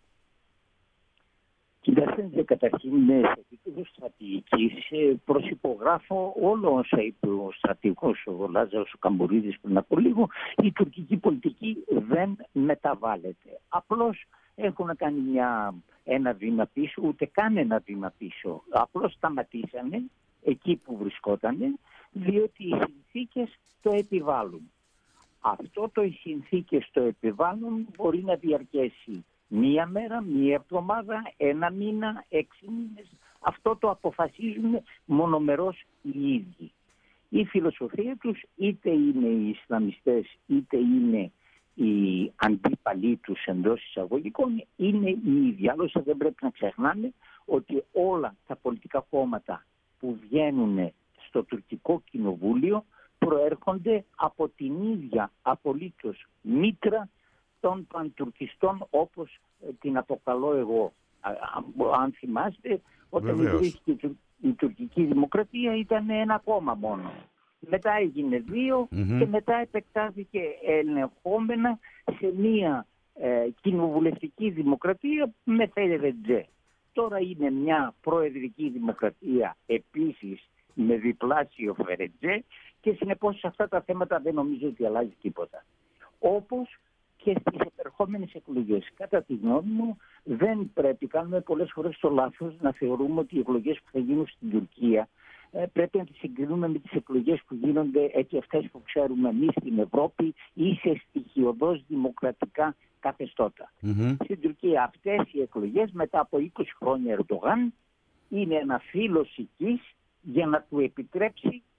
Κοιτάξτε, καταρχήν σε επίπεδο στρατηγικής προσυπογράφω όλο όσα είπε ο στρατηγός ο Λάζαρος Καμπουρίδης πριν από λίγο. Η τουρκική πολιτική δεν μεταβάλλεται. Απλώς έχουν κάνει μια, ένα βήμα πίσω, ούτε καν ένα βήμα πίσω. Απλώς σταματήσανε εκεί που βρισκότανε, διότι οι συνθήκες το επιβάλλουν. Αυτό το οι συνθήκες το επιβάλλουν μπορεί να διαρκέσει μία μέρα, μία εβδομάδα, ένα μήνα, έξι μήνες. Αυτό το αποφασίζουν μονομερώς οι ίδιοι. Η φιλοσοφία τους, είτε είναι οι Ισλαμιστές είτε είναι οι αντίπαλοι τους εντός εισαγωγικών, είναι οι ίδιοι. Άλλωστε δεν πρέπει να ξεχνάμε ότι όλα τα πολιτικά κόμματα που βγαίνουν στο τουρκικό κοινοβούλιο προέρχονται από την ίδια απολύτως μήτρα των παντουρκιστών, όπως την αποκαλώ εγώ. Αν θυμάστε, όταν ιδρύθηκε η τουρκική δημοκρατία ήταν ένα κόμμα μόνο. Μετά έγινε δύο mm-hmm. και μετά επεκτάθηκε ελεγχόμενα σε μια ε, κοινοβουλευτική δημοκρατία με φερετζέ. Τώρα είναι μια προεδρική δημοκρατία επίσης με διπλάσιο φερετζέ και συνεπώς σε αυτά τα θέματα δεν νομίζω ότι αλλάζει τίποτα. Όπως και στις επερχόμενες εκλογές. Κατά τη γνώμη μου δεν πρέπει, κάνουμε πολλές φορές το λάθος να θεωρούμε ότι οι εκλογές που θα γίνουν στην Τουρκία ε, πρέπει να τις συγκρινούμε με τις εκλογές που γίνονται έτσι αυτές που ξέρουμε εμείς στην Ευρώπη ή σε στοιχειωδώς δημοκρατικά καθεστώτα. Mm-hmm. Στην Τουρκία αυτές οι εκλογές μετά από είκοσι χρόνια Ερντογάν είναι ένα φύλλος οικής για να του επιτρέψει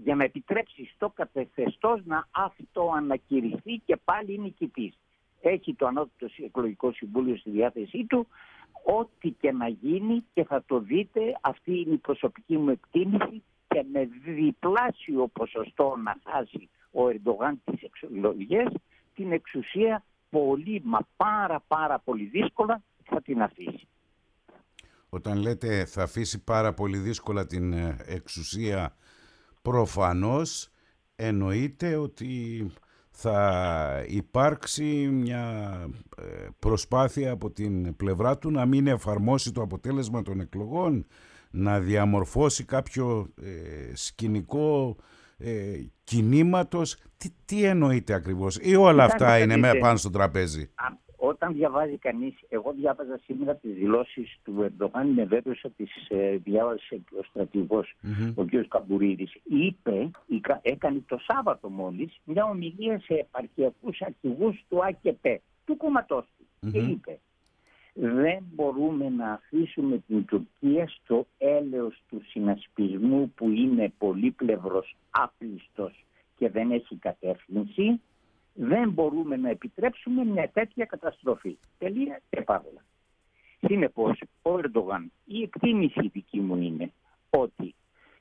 για να επιτρέψει στο καθεστώς να αυτοανακηρυχθεί και πάλι νικητής. Έχει το Ανώτατο Εκλογικό Συμβούλιο στη διάθεσή του, ό,τι και να γίνει, και θα το δείτε, αυτή είναι η προσωπική μου εκτίμηση, και με διπλάσιο ποσοστό να χάσει ο Ερντογάν τις εκλογές, την εξουσία πολύ, μα πάρα πάρα πολύ δύσκολα θα την αφήσει. Όταν λέτε θα αφήσει πάρα πολύ δύσκολα την εξουσία, προφανώς εννοείται ότι θα υπάρξει μια προσπάθεια από την πλευρά του να μην εφαρμόσει το αποτέλεσμα των εκλογών, να διαμορφώσει κάποιο ε, σκηνικό ε, κινήματος. Τι, τι εννοείται ακριβώς, ή όλα αυτά Κοιτάξτε, είναι με πάνω στο τραπέζι? Α, όταν διαβάζει κανείς, εγώ διάβαζα σήμερα τις δηλώσεις του Ερντογάν, είμαι βέβαιος ότι τις ε, διάβασε ο στρατηγός, mm-hmm. ο κ. Καμπουρίδης. Είπε, έκανε το Σάββατο μόλις, μια ομιλία σε επαρχιακούς αρχηγούς του ΑΚΕΠΕ, του κόμματός του, mm-hmm. και είπε: δεν μπορούμε να αφήσουμε την Τουρκία στο έλεος του συνασπισμού που είναι πολύπλευρος, άπλιστος και δεν έχει κατεύθυνση. Δεν μπορούμε να επιτρέψουμε μια τέτοια καταστροφή. Τελεία και παύλα. Συνεπώς, ο Ερντογάν, η εκτίμηση δική μου είναι ότι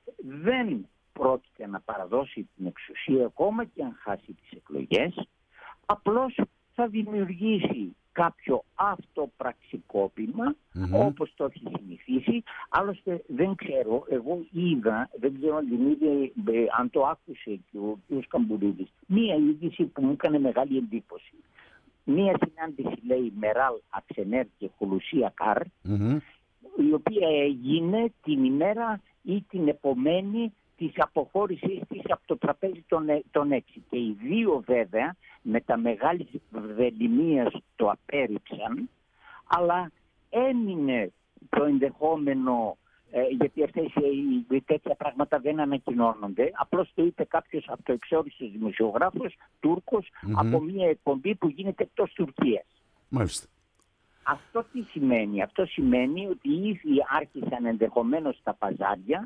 δεν πρόκειται να παραδώσει την εξουσία ακόμα και αν χάσει τις εκλογές, απλώς θα δημιουργήσει κάποιο αυτοπραξικόπημα, mm-hmm. όπως το έχει συνηθίσει. Άλλωστε δεν ξέρω, εγώ είδα, δεν ξέρω αν, την είδε, αν το άκουσε και ο κ. Καμπουρίδης, μία είδηση που μου έκανε μεγάλη εντύπωση. Μία συνάντηση, λέει, Μεράλ Αξενέρ και Χολουσία Καρ, mm-hmm. η οποία έγινε την ημέρα ή την επομένη της αποχώρησης της από το τραπέζι των, των έξι. Και οι δύο βέβαια με τα μεγάλης βελημίας το απέρριψαν, αλλά έμεινε το ενδεχόμενο, ε, γιατί αυτές οι τέτοια πράγματα δεν ανακοινώνονται. Απλώς το είπε κάποιος από το εξόριστος δημοσιογράφος, Τούρκος, mm-hmm. από μια εκπομπή που γίνεται εκτός Τουρκίας. Μάλιστα. Αυτό τι σημαίνει? Αυτό σημαίνει ότι ήδη άρχισαν ενδεχομένως τα παζάρια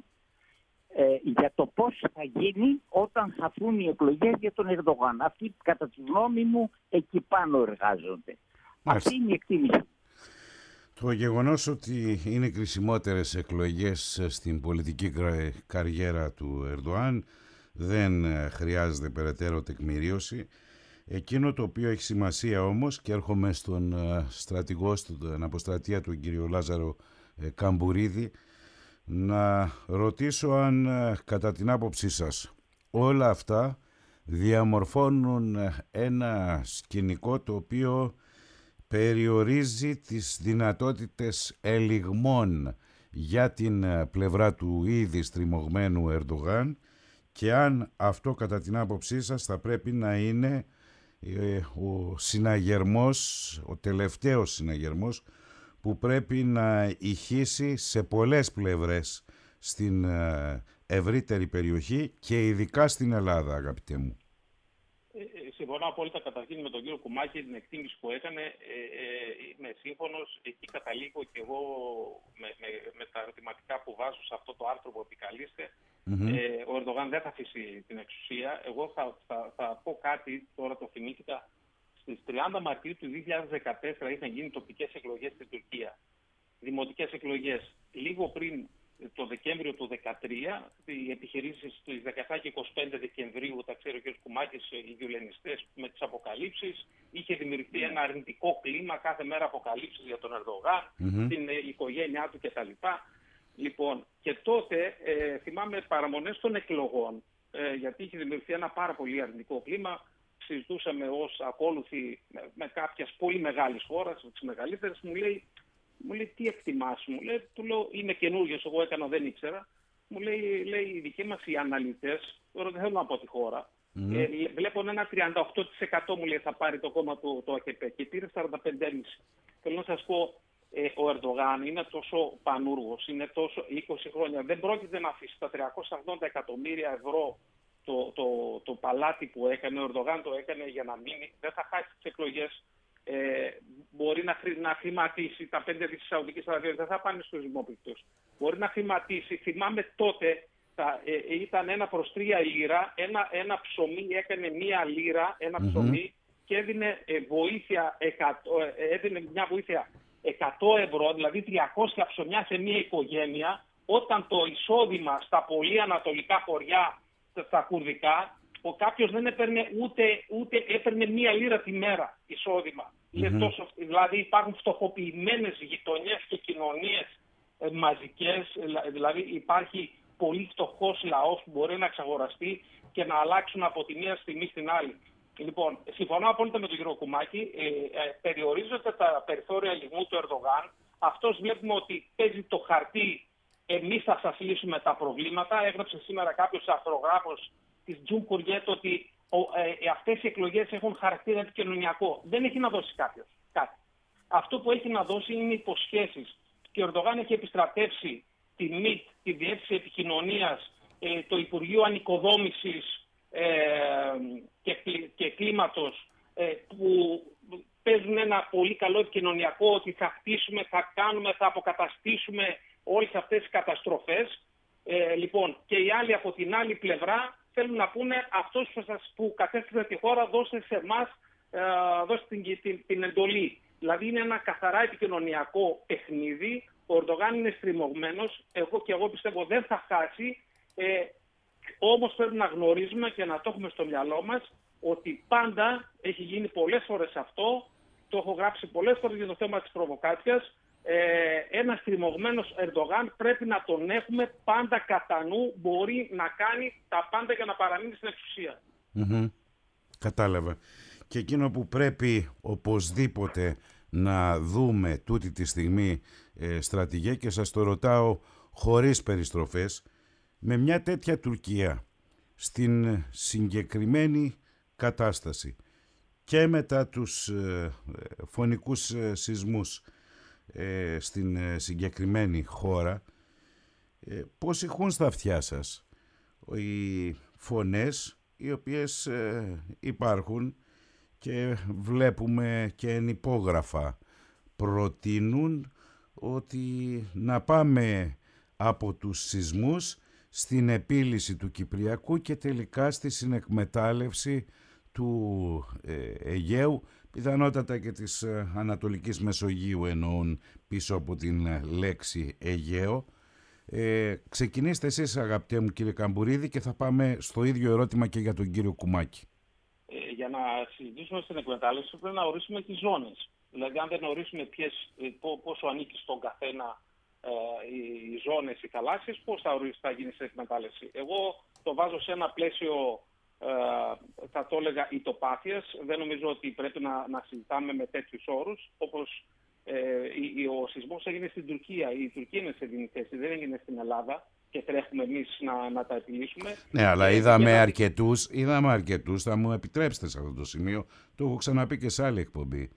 Ε, για το πώς θα γίνει όταν χαθούν οι εκλογές για τον Ερντογάν. Αυτοί, κατά τη γνώμη μου, εκεί πάνω εργάζονται. Μάλιστα. Αυτή είναι η εκτίμηση. Το γεγονός ότι είναι κρισιμότερες εκλογές στην πολιτική καριέρα του Ερντογάν δεν χρειάζεται περαιτέρω τεκμηρίωση. Εκείνο το οποίο έχει σημασία όμως, και έρχομαι στον στρατηγό, στην αποστρατεία του κ. Λάζαρο Καμπουρίδη, να ρωτήσω αν κατά την άποψή σας όλα αυτά διαμορφώνουν ένα σκηνικό το οποίο περιορίζει τις δυνατότητες ελιγμών για την πλευρά του ήδη στριμωγμένου Ερντογάν, και αν αυτό κατά την άποψή σας θα πρέπει να είναι ε, ο συναγερμός, ο τελευταίος συναγερμός που πρέπει να ηχήσει σε πολλές πλευρές στην ευρύτερη περιοχή και ειδικά στην Ελλάδα, αγαπητέ μου. Ε, συμφωνώ απόλυτα καταρχήν με τον κύριο Κουμάκη, την εκτίμηση που έκανε. Ε, ε, είμαι σύμφωνος, εκεί καταλήγω και εγώ με, με, με τα ερωτηματικά που βάζω σε αυτό το άρθρο που επικαλείστε. Mm-hmm. Ε, ο Ερντογάν δεν θα αφήσει την εξουσία. Εγώ θα, θα, θα πω κάτι, τώρα το θυμήθηκα. Στις τριάντα Μαρτίου του δύο χιλιάδες δεκατέσσερα είχαν γίνει τοπικές εκλογές στην Τουρκία. Δημοτικές εκλογές. Λίγο πριν το Δεκέμβριο του δύο χιλιάδες δεκατρία, οι επιχειρήσεις στις δεκαεπτά και είκοσι πέντε Δεκεμβρίου, τα ξέρει ο κ. Κουμάκης, οι βιολενιστές με τις αποκαλύψεις, είχε δημιουργηθεί ένα αρνητικό κλίμα, κάθε μέρα αποκαλύψεις για τον Ερντογάν, mm-hmm. την οικογένειά του κτλ. Λοιπόν, και τότε ε, θυμάμαι παραμονές των εκλογών, ε, γιατί είχε δημιουργηθεί ένα πάρα πολύ αρνητικό κλίμα. Συζητούσαμε ως ακόλουθοι με, με κάποιες πολύ μεγάλες χώρες, με τις μεγαλύτερες, μου λέει, μου λέει τι εκτιμάς, μου λέει, του λέω είμαι καινούργιος, εγώ έκανα, δεν ήξερα. Μου λέει, λέει οι δικοί μας οι αναλυτές, τώρα δεν θέλω να πω τη χώρα, mm. ε, βλέπουν ένα τριάντα οκτώ τοις εκατό μου λέει θα πάρει το κόμμα του το ΑΚΕΠΕ και πήρε σαράντα πέντε κόμμα πέντε τοις εκατό. Θέλω να σας πω, ε, ο Ερντογάν είναι τόσο πανούργος, είναι τόσο είκοσι χρόνια, δεν πρόκειται να αφήσει τα τριακόσια ογδόντα εκατομμύρια ευρώ Το, το, το παλάτι που έκανε, ο Ερντογάν το έκανε για να μείνει, δεν θα χάσει τις εκλογές, ε, μπορεί να, χρη, να χρηματίσει τα πέντε δις της Σαουδικής Αραβίας, δεν θα πάνε στους δημόπληκτους. Μπορεί να χρηματίσει, θυμάμαι τότε τα, ε, ήταν ένα προς τρία λίρα, ένα, ένα ψωμί έκανε μία λίρα, ένα Mm-hmm. ψωμί και έδινε, ε, βοήθεια εκατό, ε, έδινε μια βοήθεια εκατό ευρώ, δηλαδή τριακόσια ψωμιά σε μία οικογένεια, όταν το εισόδημα στα πολύ ανατολικά χωριά, στα κουρδικά, ο κάποιος δεν έπαιρνε ούτε, ούτε έπαιρνε μία λίρα τη μέρα εισόδημα. Mm-hmm. Τόσο, δηλαδή υπάρχουν φτωχοποιημένες γειτονιές και κοινωνίες ε, μαζικές, δηλαδή υπάρχει πολύ φτωχός λαός που μπορεί να εξαγοραστεί και να αλλάξουν από τη μία στιγμή στην άλλη. Λοιπόν, συμφωνώ απόλυτα με τον κύριο Κουμάκη, ε, ε, περιορίζονται τα περιθώρια λοιμού του Ερντογάν. Αυτός βλέπουμε ότι παίζει το χαρτί, εμείς θα σας λύσουμε τα προβλήματα. Έγραψε σήμερα κάποιος αρθρογράφος της Cumhuriyet ότι ο, ε, αυτές οι εκλογές έχουν χαρακτήρα επικοινωνιακό. Δεν έχει να δώσει κάποιος κάτι. Αυτό που έχει να δώσει είναι υποσχέσεις. Και ο Ερντογάν έχει επιστρατεύσει τη ΜΙΤ, τη Διεύθυνση Επικοινωνίας, ε, το Υπουργείο Ανοικοδόμησης ε, και, και Κλίματος, ε, που παίζουν ένα πολύ καλό επικοινωνιακό, ότι θα χτίσουμε, θα κάνουμε, θα αποκαταστήσουμε όλες αυτές τις καταστροφές. Ε, λοιπόν, και οι άλλοι από την άλλη πλευρά θέλουν να πούνε αυτός που, σας, που κατέστησε τη χώρα, δώστε σε εμάς, ε, δώστε την, την, την εντολή. Δηλαδή είναι ένα καθαρά επικοινωνιακό παιχνίδι. Ο Ερντογάν είναι στριμωγμένος, εγώ και εγώ πιστεύω δεν θα χάσει, ε, όμως πρέπει να γνωρίζουμε και να το έχουμε στο μυαλό μας ότι πάντα έχει γίνει πολλές φορές αυτό, το έχω γράψει πολλές φορές για το θέμα της προβοκάτσιας, ε, ένα στριμωγμένος Ερντογάν πρέπει να τον έχουμε πάντα κατά νου, μπορεί να κάνει τα πάντα για να παραμείνει στην εξουσία. Mm-hmm. Κατάλαβα. Και εκείνο που πρέπει οπωσδήποτε να δούμε τούτη τη στιγμή, ε, στρατηγέ, και σας το ρωτάω χωρίς περιστροφές, με μια τέτοια Τουρκία στην συγκεκριμένη κατάσταση και μετά τους ε, φωνικούς ε, σεισμούς ε, στην ε, συγκεκριμένη χώρα, ε, πώς ηχούν στα αυτιά σας οι φωνές οι οποίες ε, υπάρχουν και βλέπουμε και ενυπόγραφα προτείνουν ότι να πάμε από τους σεισμούς στην επίλυση του Κυπριακού και τελικά στη συνεκμετάλλευση του ε, Αιγαίου, πιθανότατα και της ε, Ανατολικής Μεσογείου εννοούν πίσω από την ε, λέξη Αιγαίο. Ε, ξεκινήστε εσείς, αγαπητέ μου κύριε Καμπουρίδη, και θα πάμε στο ίδιο ερώτημα και για τον κύριο Κουμάκη. Ε, για να συζητήσουμε στην εκμετάλλευση πρέπει να ορίσουμε τις ζώνες. Δηλαδή αν δεν ορίσουμε ποιες, πόσο ανήκει στον καθένα ε, οι, οι ζώνες, οι θαλάσσιες, πώς θα, θα γίνει στην εκμετάλλευση. Εγώ το βάζω σε ένα πλαίσιο, ε, θα το έλεγα, ητοπάθειας. Δεν νομίζω ότι πρέπει να, να συζητάμε με τέτοιους όρους, όπως ε, η, ο σεισμός έγινε στην Τουρκία. Η Τουρκία είναι σε δίνη θέση, δεν έγινε στην Ελλάδα και τρέχουμε εμείς να, να τα επιλύσουμε. Ναι, αλλά ε, είδαμε, να... αρκετούς, είδαμε αρκετούς, θα μου επιτρέψετε σε αυτό το σημείο, το έχω ξαναπεί και σε άλλη εκπομπή.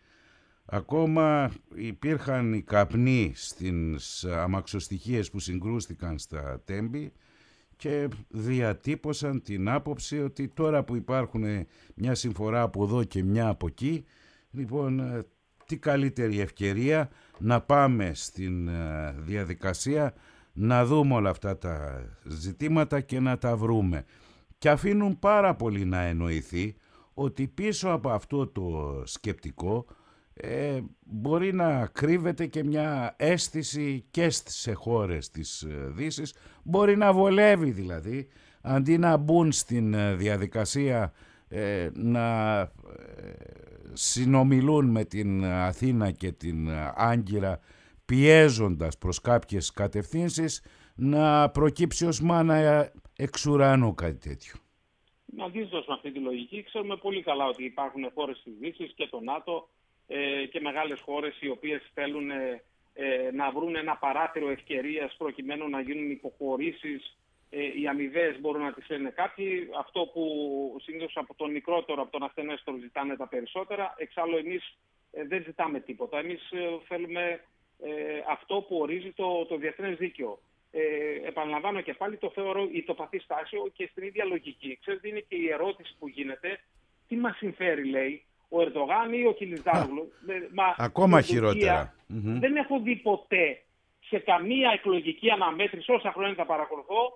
Ακόμα υπήρχαν οι καπνοί στις αμαξοστοιχίες που συγκρούστηκαν στα Τέμπη και διατύπωσαν την άποψη ότι τώρα που υπάρχουν μια συμφορά από εδώ και μια από εκεί, λοιπόν, τι καλύτερη ευκαιρία να πάμε στην διαδικασία να δούμε όλα αυτά τα ζητήματα και να τα βρούμε. Και αφήνουν πάρα πολύ να εννοηθεί ότι πίσω από αυτό το σκεπτικό ε, μπορεί να κρύβεται και μια αίσθηση και σε χώρες της Δύσης, μπορεί να βολεύει δηλαδή, αντί να μπουν στην διαδικασία ε, να ε, συνομιλούν με την Αθήνα και την Άγκυρα, πιέζοντας προς κάποιες κατευθύνσεις, να προκύψει ως μάνα εξ ουρανού κάτι τέτοιο. Να αντίθετος με αυτή τη λογική, ξέρουμε πολύ καλά ότι υπάρχουν χώρες της Δύσης και το ΝΑΤΟ ε, και μεγάλες χώρες οι οποίες θέλουν ε, ε, να βρουν ένα παράθυρο ευκαιρίας προκειμένου να γίνουν υποχωρήσεις. Ε, οι αμοιβές μπορούν να τις λένε κάποιοι. Αυτό που συνήθως από τον μικρότερο, από τον ασθενέστερο ζητάνε τα περισσότερα. Εξάλλου εμείς ε, δεν ζητάμε τίποτα. Εμείς ε, θέλουμε ε, αυτό που ορίζει το, το διεθνές δίκαιο. Ε, επαναλαμβάνω και πάλι, το θεωρώ ητοπαθή στάσιο και στην ίδια λογική. Ξέρετε, είναι και η ερώτηση που γίνεται, τι μας συμφέρει, λέει, ο Ερντογάν ή ο Κιλιτζάρογλου. Ακόμα χειρότερα. Δεν έχω δει ποτέ σε καμία εκλογική αναμέτρηση, όσα χρόνια τα παρακολουθώ,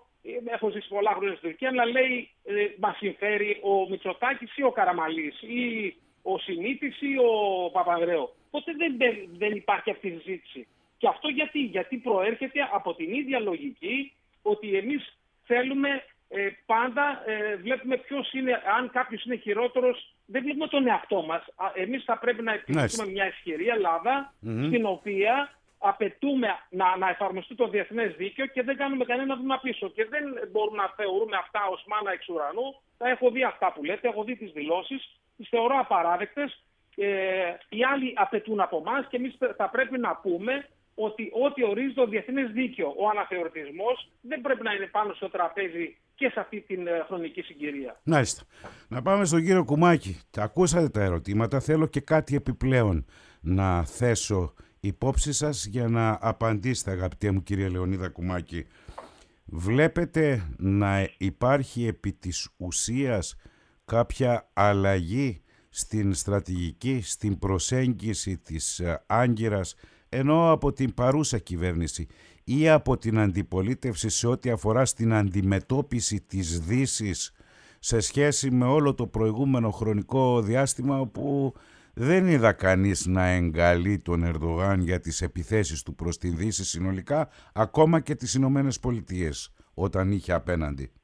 έχω ζήσει πολλά χρόνια στην Τουρκία, να λέει ε, μας συμφέρει ο Μητσοτάκης ή ο Καραμανλής ή ο Σιμίτης ή ο Παπανδρέου. Ποτέ δεν, δεν υπάρχει αυτή η συζήτηση. Και αυτό γιατί, γιατί προέρχεται από την ίδια λογική ότι εμείς θέλουμε ε, πάντα, ε, βλέπουμε ποιος είναι, αν κάποιος είναι χειρότερος, δεν βλέπουμε τον εαυτό μας. Εμείς θα πρέπει να επιλέξουμε μια ισχυρή Ελλάδα, mm-hmm. στην οποία απαιτούμε να, να εφαρμοστεί το διεθνές δίκαιο και δεν κάνουμε κανένα βήμα πίσω. Και δεν μπορούμε να θεωρούμε αυτά ως μάνα εξ ουρανού. Τα έχω δει αυτά που λέτε, έχω δει τις δηλώσεις, τις θεωρώ απαράδεκτες. Ε, οι άλλοι απαιτούν από εμάς και εμείς θα πρέπει να πούμε ότι ό,τι ορίζει το διεθνές δίκαιο, ο αναθεωρητισμός δεν πρέπει να είναι πάνω στο τραπέζι και σε αυτή την χρονική συγκυρία. Μάλιστα. Να πάμε στον κύριο Κουμάκη. Ακούσατε τα ερωτήματα. Θέλω και κάτι επιπλέον να θέσω υπόψη σας για να απαντήσετε, αγαπητέ μου κύριε Λεωνίδα Κουμάκη. Βλέπετε να υπάρχει επί της ουσίας κάποια αλλαγή στην στρατηγική, στην προσέγγιση της Άγκυρας, ενώ από την παρούσα κυβέρνηση ή από την αντιπολίτευση σε ό,τι αφορά στην αντιμετώπιση της Δύσης σε σχέση με όλο το προηγούμενο χρονικό διάστημα, όπου δεν είδα κανείς να εγκαλεί τον Ερντογάν για τις επιθέσεις του προς την Δύση συνολικά, ακόμα και τις Ηνωμένες Πολιτείες όταν είχε απέναντι.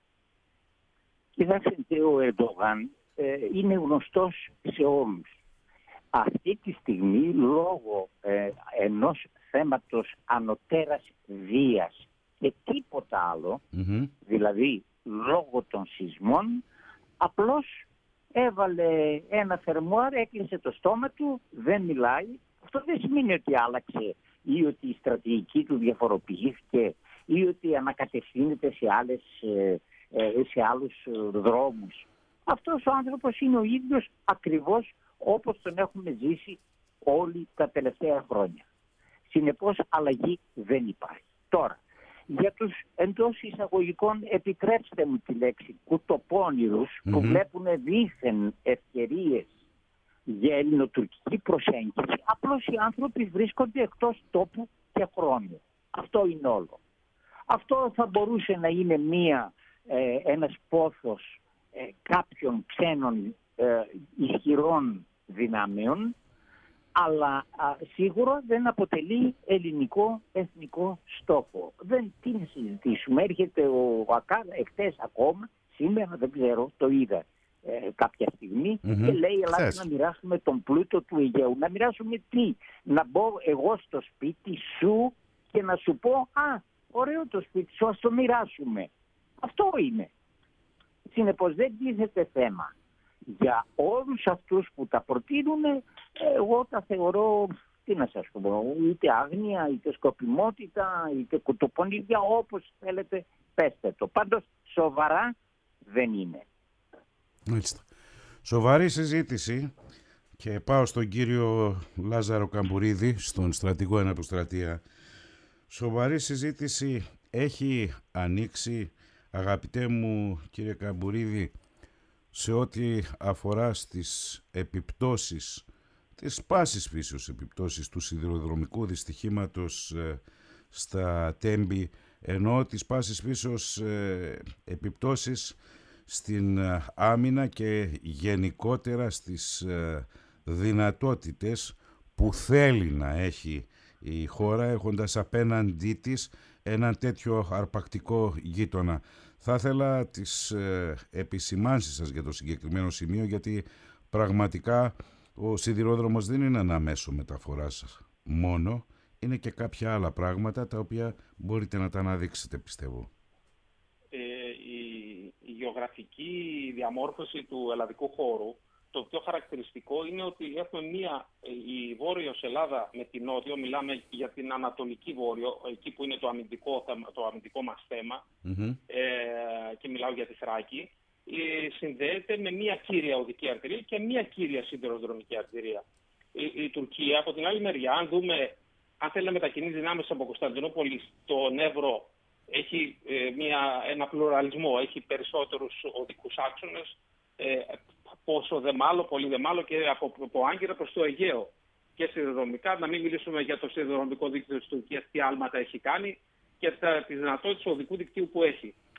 Κοιτάξτε, ο Ερντογάν ε, είναι γνωστός σε όλους. Αυτή τη στιγμή, λόγω ε, ενός θέματος ανωτέρας βίας και τίποτα άλλο, mm-hmm. δηλαδή λόγω των σεισμών, απλώς έβαλε ένα φερμουάρ, έκλεισε το στόμα του, δεν μιλάει. Αυτό δεν σημαίνει ότι άλλαξε ή ότι η στρατηγική του διαφοροποιήθηκε ή ότι ανακατευθύνεται σε, άλλες, σε άλλους δρόμους. Αυτός ο άνθρωπος είναι ο ίδιος ακριβώς όπως τον έχουμε ζήσει όλοι τα τελευταία χρόνια. Συνεπώς αλλαγή δεν υπάρχει. Τώρα, για τους εντός εισαγωγικών, επιτρέψτε μου τη λέξη, κουτοπώνηρους mm-hmm. που βλέπουν δίθεν ευκαιρίες για ελληνοτουρκική προσέγγιση, απλώς οι άνθρωποι βρίσκονται εκτός τόπου και χρόνου. Αυτό είναι όλο. Αυτό θα μπορούσε να είναι μία, ε, ένας πόθος ε, κάποιων ξένων ε, ισχυρών δυνάμεων, αλλά α, σίγουρα δεν αποτελεί ελληνικό εθνικό στόχο. Δεν τι να συζητήσουμε. Έρχεται ο ΑΚΑ εχθές ακόμα, σήμερα δεν ξέρω, το είδα ε, κάποια στιγμή mm-hmm. και λέει ελάτε να μοιράσουμε τον πλούτο του Αιγαίου. Να μοιράσουμε τι? Να μπω εγώ στο σπίτι σου και να σου πω α, ωραίο το σπίτι σου, ας το μοιράσουμε. Αυτό είναι. Συνεπώς δεν τίθεται θέμα. Για όλους αυτούς που τα προτείνουν, εγώ τα θεωρώ, τι να σας πω, είτε άγνοια, είτε σκοπιμότητα, είτε κουτοπονίδια, όπως θέλετε πέστε το. Πάντως σοβαρά δεν είναι. Μάλιστα. Σοβαρή συζήτηση και πάω στον κύριο Λάζαρο Καμπουρίδη, στον στρατηγό εναποστρατεία. Σοβαρή συζήτηση έχει ανοίξει, αγαπητέ μου κύριε Καμπουρίδη, σε ό,τι αφορά στις επιπτώσεις, τις πάσης φύσεως επιπτώσεις του σιδηροδρομικού δυστυχήματος ε, στα Τέμπη, ενώ τις πάσης φύσεως ε, επιπτώσεις στην ε, άμυνα και γενικότερα στις ε, δυνατότητες που θέλει να έχει η χώρα, έχοντας απέναντί της έναν τέτοιο αρπακτικό γείτονα. Θα ήθελα τις ε, επισημάνσεις σας για το συγκεκριμένο σημείο, γιατί πραγματικά ο σιδηρόδρομος δεν είναι ένα μέσο μεταφοράς μόνο, είναι και κάποια άλλα πράγματα τα οποία μπορείτε να τα αναδείξετε, πιστεύω. Ε, η, η γεωγραφική διαμόρφωση του ελλαδικού χώρου, το πιο χαρακτηριστικό είναι ότι έχουμε μία, η Βόρειος Ελλάδα με την Νότιο, μιλάμε για την Ανατολική Βόρειο, εκεί που είναι το αμυντικό, το αμυντικό μας θέμα, mm-hmm. ε, και μιλάω για τη Θράκη, ε, συνδέεται με μία κύρια οδική αρτηρία και μία κύρια σιδηροδρομική αρτηρία. Η, η Τουρκία, από την άλλη μεριά, αν δούμε, αν θέλει να μετακινήσει δυνάμεις από Κωνσταντινούπολη στον Εύρο, έχει ε, μία, ένα πλουραλισμό, έχει περισσότερους οδικούς άξονες, ε, πόσο δε μάλλον, πολύ δε μάλλον και από, από Άγκυρα προς το Αιγαίο και σιδηροδρομικά, να μην μιλήσουμε για το σιδηροδρομικό δίκτυο της Τουρκίας, τι άλματα έχει κάνει και τις δυνατότητες του οδικού δικτύου που έχει.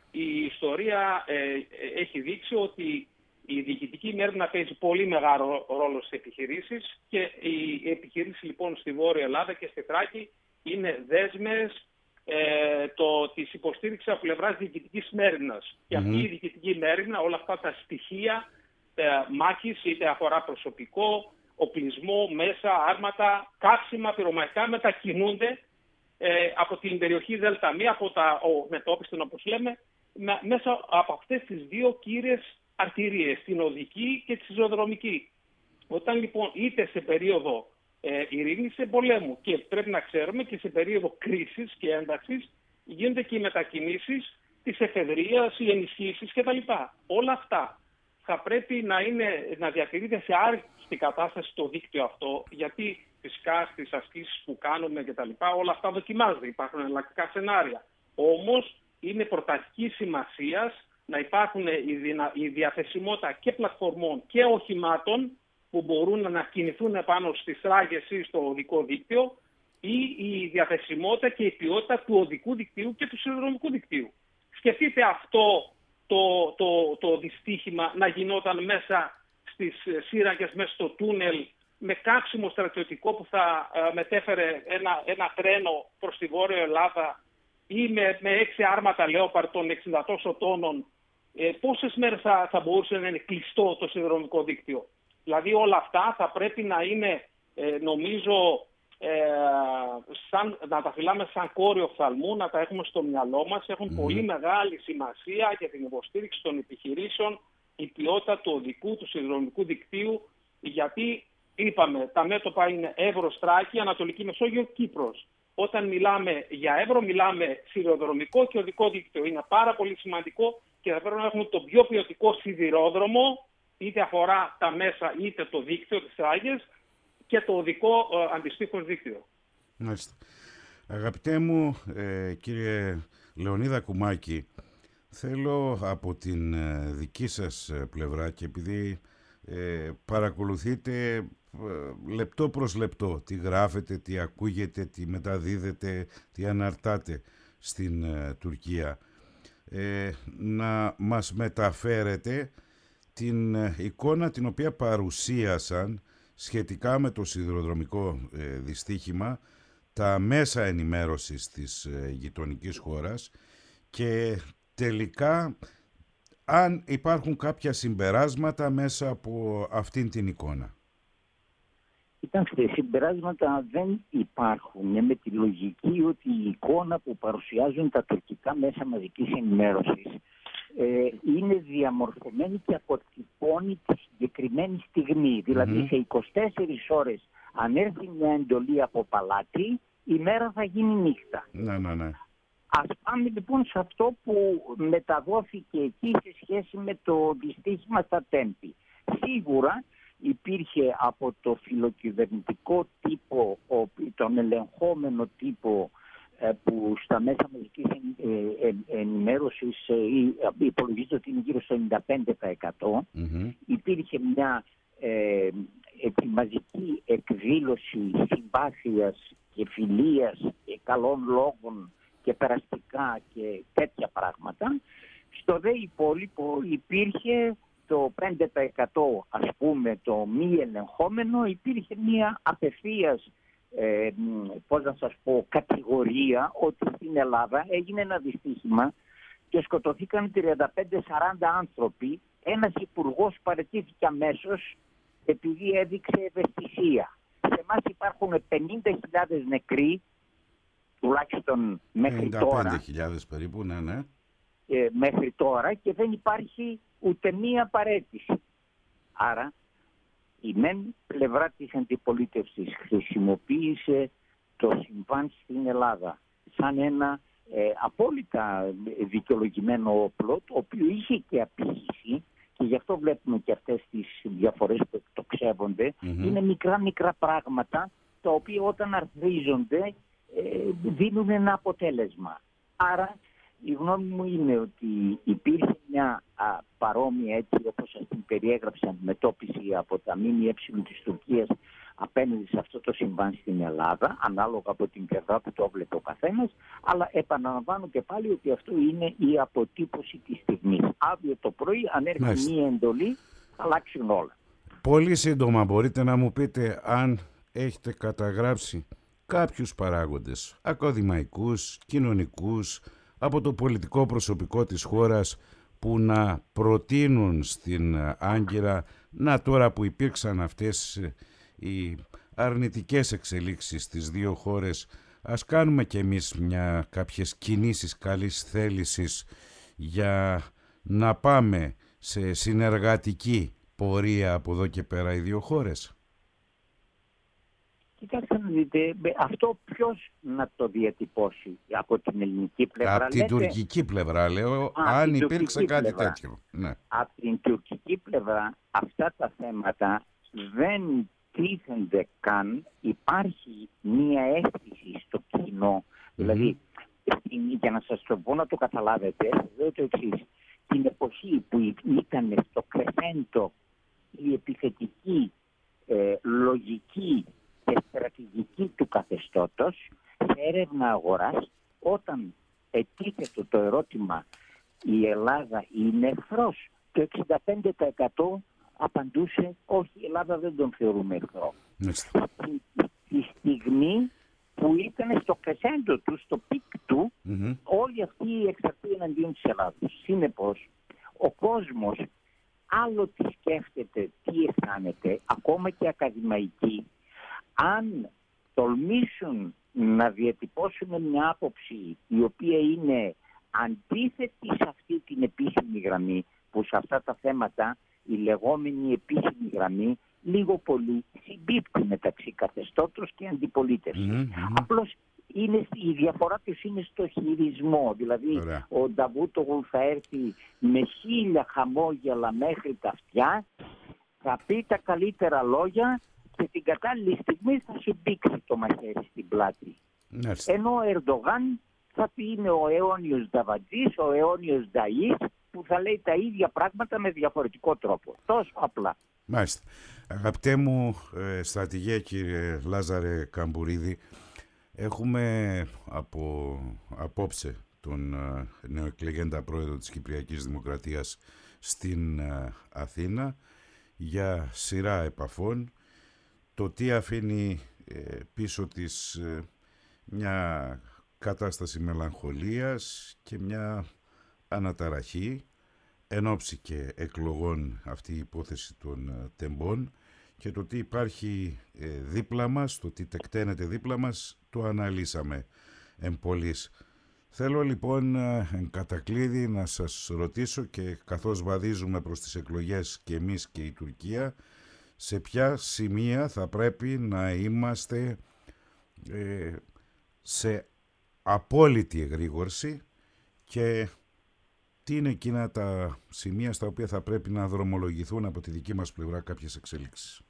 η ιστορία ε, έχει δείξει ότι η διοικητική μέρημνα παίζει πολύ μεγάλο ρόλο στις επιχειρήσεις και οι επιχειρήσεις λοιπόν στη Βόρεια Ελλάδα και στη Θράκη είναι δέσμες ε, το, της υποστήριξης από πλευράς διοικητικής μέρημνας. Mm-hmm. Και αυτή η διοικητική μέρημνα, όλα αυτά τα στοιχεία ε, μάχης, είτε αφορά προσωπικό, οπλισμό, μέσα, άρματα, καύσιμα, πυρομαχικά, μετακινούνται ε, από την περιοχή Δέλτα Μία, από τα μετώπιστον όπως λέμε, με, μέσα από αυτές τις δύο κύριες αρτηρίες, την οδική και τη σιδηροδρομική. Όταν λοιπόν είτε σε περίοδο ε, ειρήνης, σε πολέμου, και πρέπει να ξέρουμε και σε περίοδο κρίσης και ένταξης γίνονται και οι μετακινήσεις της εφεδρείας, οι ενισχύσεις κτλ. Όλα αυτά θα πρέπει να, είναι, να διατηρείται σε άριστη κατάσταση το δίκτυο αυτό, γιατί φυσικά στις ασκήσεις που κάνουμε κτλ. Όλα αυτά δοκιμάζονται, υπάρχουν εναλλακτικά σενάρια. Όμως είναι πρωταρχικής σημασίας να υπάρχουν η διαθεσιμότητα και πλατφορμών και οχημάτων που μπορούν να κινηθούν πάνω στις ράγες ή στο οδικό δίκτυο, ή η διαθεσιμότητα και η ποιότητα του οδικού δικτύου και του σιδηροδρομικού δικτύου. Σκεφτείτε αυτό το, το, το δυστύχημα να γινόταν μέσα στις σύραγγες, μέσα στο τούνελ, με κάψιμο στρατιωτικό που θα ε, μετέφερε ένα, ένα τρένο προς τη Βόρεια Ελλάδα, ή με, με έξι άρματα Λέοπαρ των εξήντα τόσο τόνων. Ε, πόσες μέρες θα, θα μπορούσε να είναι κλειστό το σιδηροδρομικό δίκτυο? Δηλαδή όλα αυτά θα πρέπει να είναι, ε, νομίζω, ε, σαν, να τα φυλάμε σαν κόριο οφθαλμού, να τα έχουμε στο μυαλό μας. Έχουν mm. πολύ μεγάλη σημασία για την υποστήριξη των επιχειρήσεων, η ποιότητα του οδικού, του σιδηροδρομικού δικτύου, γιατί είπαμε, τα μέτωπα είναι Εύρος, Θράκη, Ανατολική Μεσόγειο, Κύπρος. Όταν μιλάμε για Εύρο, μιλάμε σιδηροδρομικό και οδικό δίκτυο. Είναι πάρα πολύ σημαντικό και θα πρέπει να έχουμε το πιο ποιοτικό σιδηρόδρομο, είτε αφορά τα μέσα είτε το δίκτυο της Ράγες, και το οδικό ε, αντιστοίχως δίκτυο. Μάλιστα. Αγαπητέ μου ε, κύριε Λεωνίδα Κουμάκη, θέλω από την ε, δική σας πλευρά, και επειδή ε, παρακολουθείτε ε, λεπτό προς λεπτό τι γράφετε, τι ακούγεται, τι μεταδίδετε, τι αναρτάτε στην ε, Τουρκία, ε, να μας μεταφέρετε την ε, εικόνα την οποία παρουσίασαν σχετικά με το σιδηροδρομικό ε, δυστύχημα τα μέσα ενημέρωσης της ε, γειτονικής χώρας, και τελικά αν υπάρχουν κάποια συμπεράσματα μέσα από αυτήν την εικόνα. Κοιτάξτε, συμπεράσματα δεν υπάρχουν, με τη λογική ότι η εικόνα που παρουσιάζουν τα τουρκικά μέσα μαζικής ενημέρωσης ε, είναι διαμορφωμένη και αποτυπώνει τη συγκεκριμένη στιγμή. Mm-hmm. Δηλαδή σε είκοσι τέσσερις ώρες αν έρθει μια εντολή από παλάτι, η μέρα θα γίνει νύχτα. Ναι, ναι, ναι. Ας πάμε λοιπόν σε αυτό που μεταδόθηκε εκεί σε σχέση με το δυστύχημα στα Τέμπη. Σίγουρα υπήρχε από το φιλοκυβερνητικό τύπο, τον ελεγχόμενο τύπο που στα μέσα μαζικής ενημέρωσης υπολογίζεται ότι είναι γύρω στο ενενήντα πέντε τοις εκατό. Mm-hmm. Υπήρχε μια ε, μαζική εκδήλωση συμπάθειας και φιλίας και καλών λόγων και περαστικά και τέτοια πράγματα. Στο δε υπόλοιπο υπήρχε το πέντε τοις εκατό, ας πούμε, το μη ελεγχόμενο. Υπήρχε μια απευθείας, ε, πώς να σας πω, κατηγορία ότι στην Ελλάδα έγινε ένα δυστύχημα και σκοτωθήκαν τριάντα πέντε σαράντα άνθρωποι. Ένας υπουργός παραιτήθηκε αμέσως επειδή έδειξε ευαισθησία. Σε εμάς υπάρχουν πενήντα χιλιάδες νεκροί, τουλάχιστον μέχρι πενήντα πέντε χιλιάδες τώρα, περίπου, ναι, ναι. Ε, μέχρι τώρα, και δεν υπάρχει ούτε μία παρέτηση. Άρα η μεν πλευρά της αντιπολίτευσης χρησιμοποίησε το συμβάν στην Ελλάδα σαν ένα ε, απόλυτα δικαιολογημένο όπλο, το οποίο είχε και απήχηση, και γι' αυτό βλέπουμε και αυτές τις διαφορές που εκτοξεύονται. Mm-hmm. Είναι μικρά μικρά πράγματα τα οποία όταν αρθρίζονται ε, δίνουν ένα αποτέλεσμα. Άρα η γνώμη μου είναι ότι υπήρχε μια α, παρόμοια, έτσι όπως σας την περιέγραψε, αντιμετώπιση από τα ΜΜΕ της Τουρκίας, απέναντι σε αυτό το συμβάν στην Ελλάδα, ανάλογα από την πλευρά που το έβλεπε ο καθένας, αλλά επαναλαμβάνω και πάλι ότι αυτό είναι η αποτύπωση της στιγμής. Αύριο το πρωί, αν έρθει Μάλιστα. μία εντολή, θα αλλάξουν όλα. Πολύ σύντομα μπορείτε να μου πείτε αν έχετε καταγράψει κάποιους παράγοντες ακαδημαϊκούς, κοινωνικούς, από το πολιτικό προσωπικό της χώρας που να προτείνουν στην Άγκυρα, να τώρα που υπήρξαν αυτές οι αρνητικές εξελίξεις στις δύο χώρες, ας κάνουμε κι εμείς μια, κάποιες κινήσεις καλής θέλησης για να πάμε σε συνεργατική πορεία από εδώ και πέρα οι δύο χώρες. Κοιτάξτε να δείτε, αυτό ποιος να το διατυπώσει από την ελληνική πλευρά? Από την λέτε... τουρκική πλευρά λέω, Α, αν την υπήρξε κάτι πλευρά. τέτοιο. Ναι. Από την τουρκική πλευρά αυτά τα θέματα δεν τίθενται καν. Υπάρχει μία αίσθηση στο κοινό. Mm-hmm. Δηλαδή, για να σας το πω να το καταλάβετε, λέω το εξής. Την εποχή που ήταν στο κρεσέντο η επιθετική ε, λογική και στρατηγική του καθεστώτος, σε έρευνα αγοράς, όταν ετίθετο το ερώτημα η Ελλάδα είναι εχθρός, το εξήντα πέντε τοις εκατό απαντούσε όχι, η Ελλάδα δεν τον θεωρούμε εχθρό. Στη, στη στιγμή που ήταν στο κρεσέντο του, στο πικ του, mm-hmm. όλοι αυτοί οι εξαρτοί εναντίον της Ελλάδας. Συνεπώς, ο κόσμος άλλο τι σκέφτεται, τι αισθάνεται, ακόμα και ακαδημαϊκοί, αν τολμήσουν να διατυπώσουν μια άποψη η οποία είναι αντίθετη σε αυτή την επίσημη γραμμή, που σε αυτά τα θέματα η λεγόμενη επίσημη γραμμή λίγο πολύ συμπίπτει μεταξύ καθεστώτος και αντιπολίτευσης. Mm-hmm. Απλώς είναι, η διαφορά τους είναι στο χειρισμό. Δηλαδή Ωραία. ο Νταβούτογλου θα έρθει με χίλια χαμόγελα μέχρι τα αυτιά, θα πει τα καλύτερα λόγια και την κατάλληλη στιγμή θα σου μπήξει το μαχαίρι στην πλάτη. Yes. Ενώ ο Ερντογάν θα πει είναι ο αιώνιος Νταβατζής, ο αιώνιος Νταΐς, που θα λέει τα ίδια πράγματα με διαφορετικό τρόπο. Τόσο απλά. Μάλιστα. Αγαπητέ μου ε, στρατηγέ κύριε Λάζαρε Καμπουρίδη, έχουμε από απόψε τον ε, νεοεκλεγέντα πρόεδρο της Κυπριακής Δημοκρατίας στην ε, Αθήνα για σειρά επαφών. Το τι αφήνει ε, πίσω της ε, μια κατάσταση μελαγχολίας και μια αναταραχή εν ώψη και εκλογών, αυτή η υπόθεση των uh, τεμπών, και το τι υπάρχει ε, δίπλα μας, το τι τεκταίνεται δίπλα μας, το αναλύσαμε εμπολής. Θέλω λοιπόν εν κατακλείδη να σας ρωτήσω, και καθώς βαδίζουμε προς τις εκλογές και εμείς και η Τουρκία, σε ποια σημεία θα πρέπει να είμαστε ε, σε απόλυτη εγρήγορση και τι είναι εκείνα τα σημεία στα οποία θα πρέπει να δρομολογηθούν από τη δική μας πλευρά κάποιες εξέλιξεις?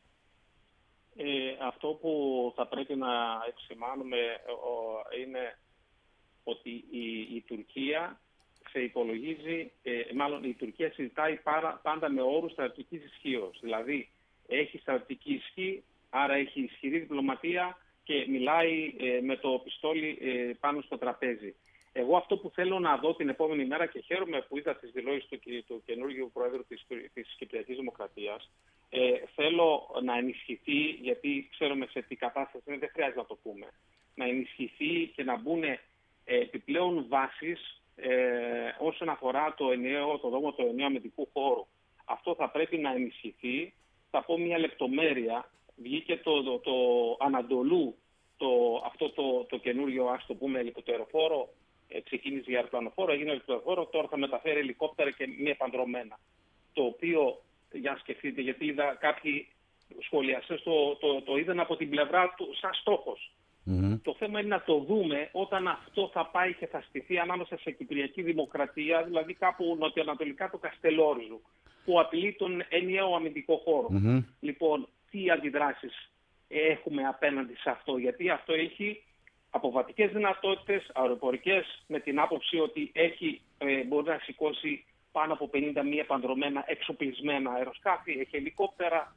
Ε, αυτό που θα πρέπει να επισημάνουμε ο, είναι ότι η, η Τουρκία σε υπολογίζει, ε, μάλλον η Τουρκία συζητάει πάρα, πάντα με όρους στρατιωτικής ισχύως. Δηλαδή έχει στρατιωτική ισχύ, άρα έχει ισχυρή διπλωματία και μιλάει ε, με το πιστόλι ε, πάνω στο τραπέζι. Εγώ αυτό που θέλω να δω την επόμενη μέρα, και χαίρομαι που είδα τις δηλώσεις του, του καινούργιου Προέδρου της, της Κυπριακής Δημοκρατίας, ε, θέλω να ενισχυθεί, γιατί ξέρουμε σε τι κατάσταση είναι, δεν χρειάζεται να το πούμε, να ενισχυθεί και να μπουν ε, επιπλέον βάσεις ε, όσον αφορά το, ενιαίο, το δόγμα του ενιαίου αμυντικού χώρου. Αυτό θα πρέπει να ενισχυθεί. Θα πω μια λεπτομέρεια. Βγήκε το, το, το Ανατολού, το, αυτό το, το καινούριο, ας το πούμε, ελικοπτεροφόρο. Ξεκίνησε για αεροπλανοφόρο, έγινε ελικοπτεροφόρο, τώρα θα μεταφέρει ελικόπτερα και μη επανδρομένα. Το οποίο, για να σκεφτείτε, γιατί είδα κάποιοι σχολιαστές το, το, το είδαν από την πλευρά του σαν στόχος. Mm-hmm. Το θέμα είναι να το δούμε όταν αυτό θα πάει και θα στηθεί ανάμεσα σε Κυπριακή Δημοκρατία, δηλαδή κάπου νοτιοανατολικά του Καστελόριζου, που απειλεί τον ενιαίο αμυντικό χώρο. Mm-hmm. Λοιπόν, τι αντιδράσεις έχουμε απέναντι σε αυτό, γιατί αυτό έχει αποβατικές δυνατότητες, αεροπορικές, με την άποψη ότι έχει, ε, μπορεί να σηκώσει πάνω από πενήντα μη επανδρομένα εξοπλισμένα αεροσκάφη, έχει ελικόπτερα,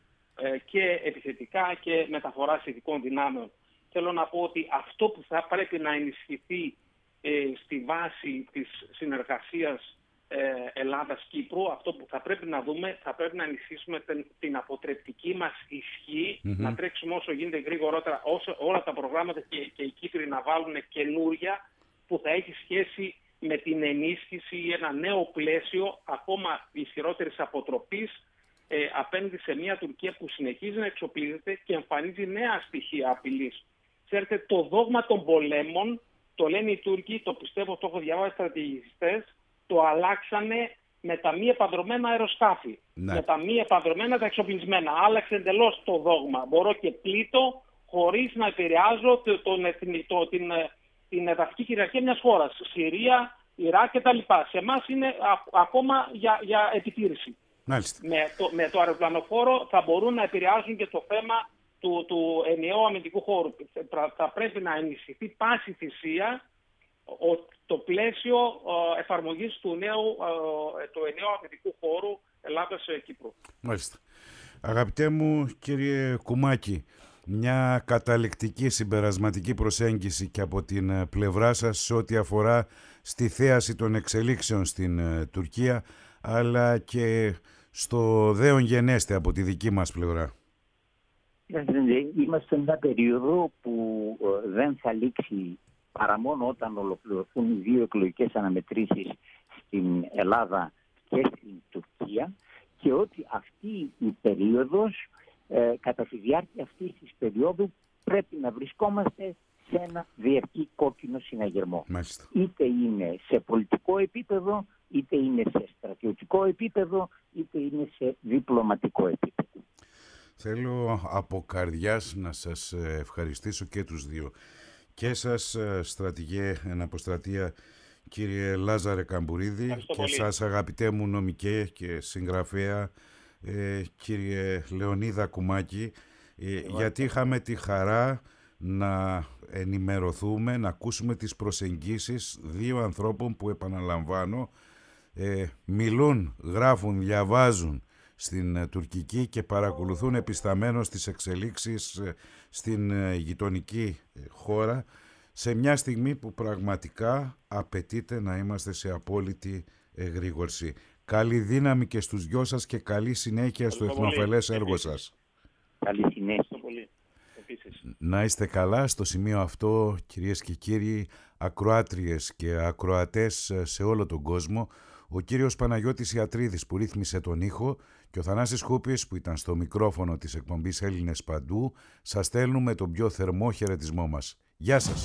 και επιθετικά και μεταφοράς ειδικών δυνάμεων. Θέλω να πω ότι αυτό που θα πρέπει να ενισχυθεί στη βάση της συνεργασίας Ελλάδας-Κύπρου, αυτό που θα πρέπει να δούμε, θα πρέπει να ενισχύσουμε την, την αποτρεπτική μας ισχύ, mm-hmm. να τρέξουμε όσο γίνεται γρήγορότερα όσο, όλα τα προγράμματα και, και οι Κύπροι να βάλουν καινούρια που θα έχει σχέση με την ενίσχυση ή ένα νέο πλαίσιο ακόμα ισχυρότερης αποτροπής ε, απέναντι σε μια Τουρκία που συνεχίζει να εξοπλίζεται και εμφανίζει νέα στοιχεία απειλής. Ξέρετε, το δόγμα των πολέμων, το λένε οι Τούρκοι, το πιστεύω, το έχω διαβάσει στρατηγιστές, το αλλάξανε με τα μη επανδρωμένα αεροσκάφη. Ναι. Με τα μη επανδρωμένα τα εξοπλισμένα. Άλλαξε εντελώς το δόγμα. Μπορώ και πλήττω χωρίς να επηρεάζω το, το, το, την, την εδαφική κυριαρχία μιας χώρας. Συρία, Ιράκ κτλ. Σε εμάς είναι α, ακόμα για, για επιτήρηση. Με το, με το αεροπλανοφόρο θα μπορούν να επηρεάζουν και το θέμα του, του ενιαίου αμυντικού χώρου. Θα πρέπει να ενισχυθεί πάση θυσία το πλαίσιο εφαρμογής του νέου, του ενιαίου αμυντικού χώρου Ελλάδας-Κύπρου. Μάλιστα. Αγαπητέ μου κύριε Κουμάκη, μια καταληκτική συμπερασματική προσέγγιση και από την πλευρά σας σε ό,τι αφορά στη θέαση των εξελίξεων στην Τουρκία, αλλά και στο δέον γενέστε από τη δική μας πλευρά. Είμαστε σε μια περίοδο που δεν θα λήξει παρά μόνο όταν ολοκληρωθούν οι δύο εκλογικές αναμετρήσεις στην Ελλάδα και στην Τουρκία, και ότι αυτή η περίοδος, ε, κατά τη διάρκεια αυτής της περίοδου, πρέπει να βρισκόμαστε σε ένα διαρκή κόκκινο συναγερμό. Μάλιστα. Είτε είναι σε πολιτικό επίπεδο, είτε είναι σε στρατιωτικό επίπεδο, είτε είναι σε διπλωματικό επίπεδο. Θέλω από καρδιάς να σας ευχαριστήσω και τους δύο. Και σας, στρατηγέ εν αποστρατεία, κύριε Λάζαρε Καμπουρίδη, και πολύ. Σας, αγαπητέ μου νομικέ και συγγραφέα, ε, κύριε Λεωνίδα Κουμάκη, ε, γιατί είχαμε τη χαρά να ενημερωθούμε, να ακούσουμε τις προσεγγίσεις δύο ανθρώπων που, επαναλαμβάνω, ε, μιλούν, γράφουν, διαβάζουν στην τουρκική και παρακολουθούν επισταμένως τις εξελίξεις στην γειτονική χώρα, σε μια στιγμή που πραγματικά απαιτείται να είμαστε σε απόλυτη εγρήγορση. Καλή δύναμη και στους δυο σας και καλή συνέχεια στο εθνοφελές έργο σας. Καλή συνέχεια. Να είστε καλά. Στο σημείο αυτό, κυρίες και κύριοι, ακροάτριες και ακροατές σε όλο τον κόσμο, ο κύριος Παναγιώτης Ιατρίδης που ρύθμισε τον ήχο και ο Θανάσης Χούπης που ήταν στο μικρόφωνο της εκπομπής Έλληνες Παντού, σας στέλνουμε τον πιο θερμό χαιρετισμό μας. Γεια σας!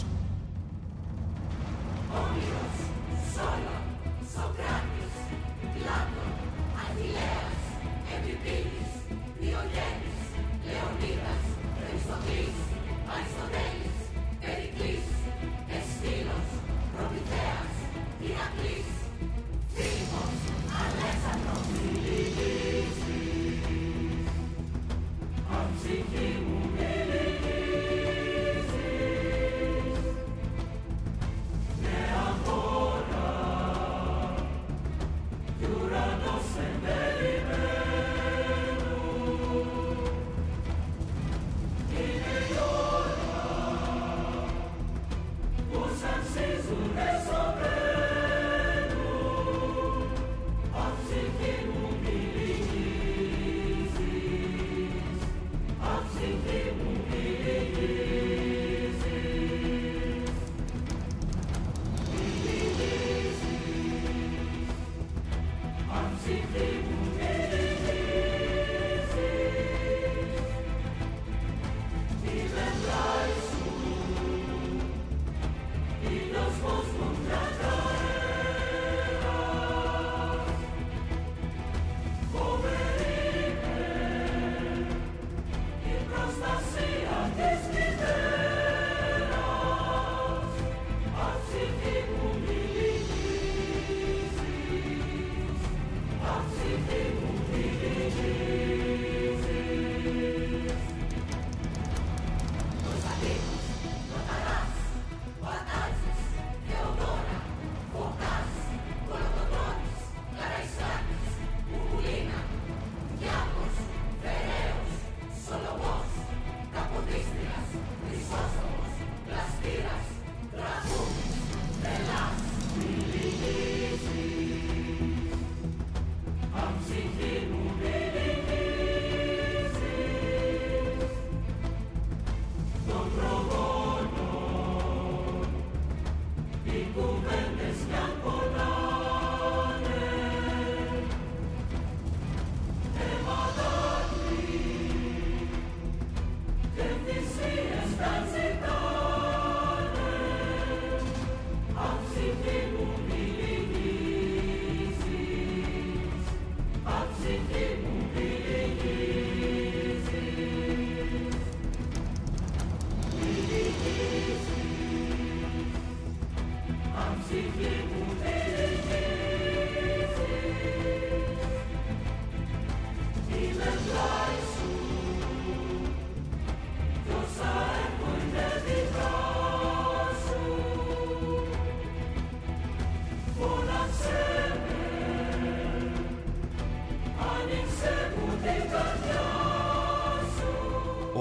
I'll see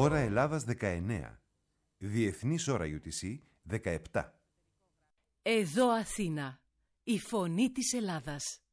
Ώρα Ελλάδας δεκαεννέα. Διεθνής ώρα γιου τι σι δεκαεπτά. Εδώ Αθήνα, η φωνή της Ελλάδας.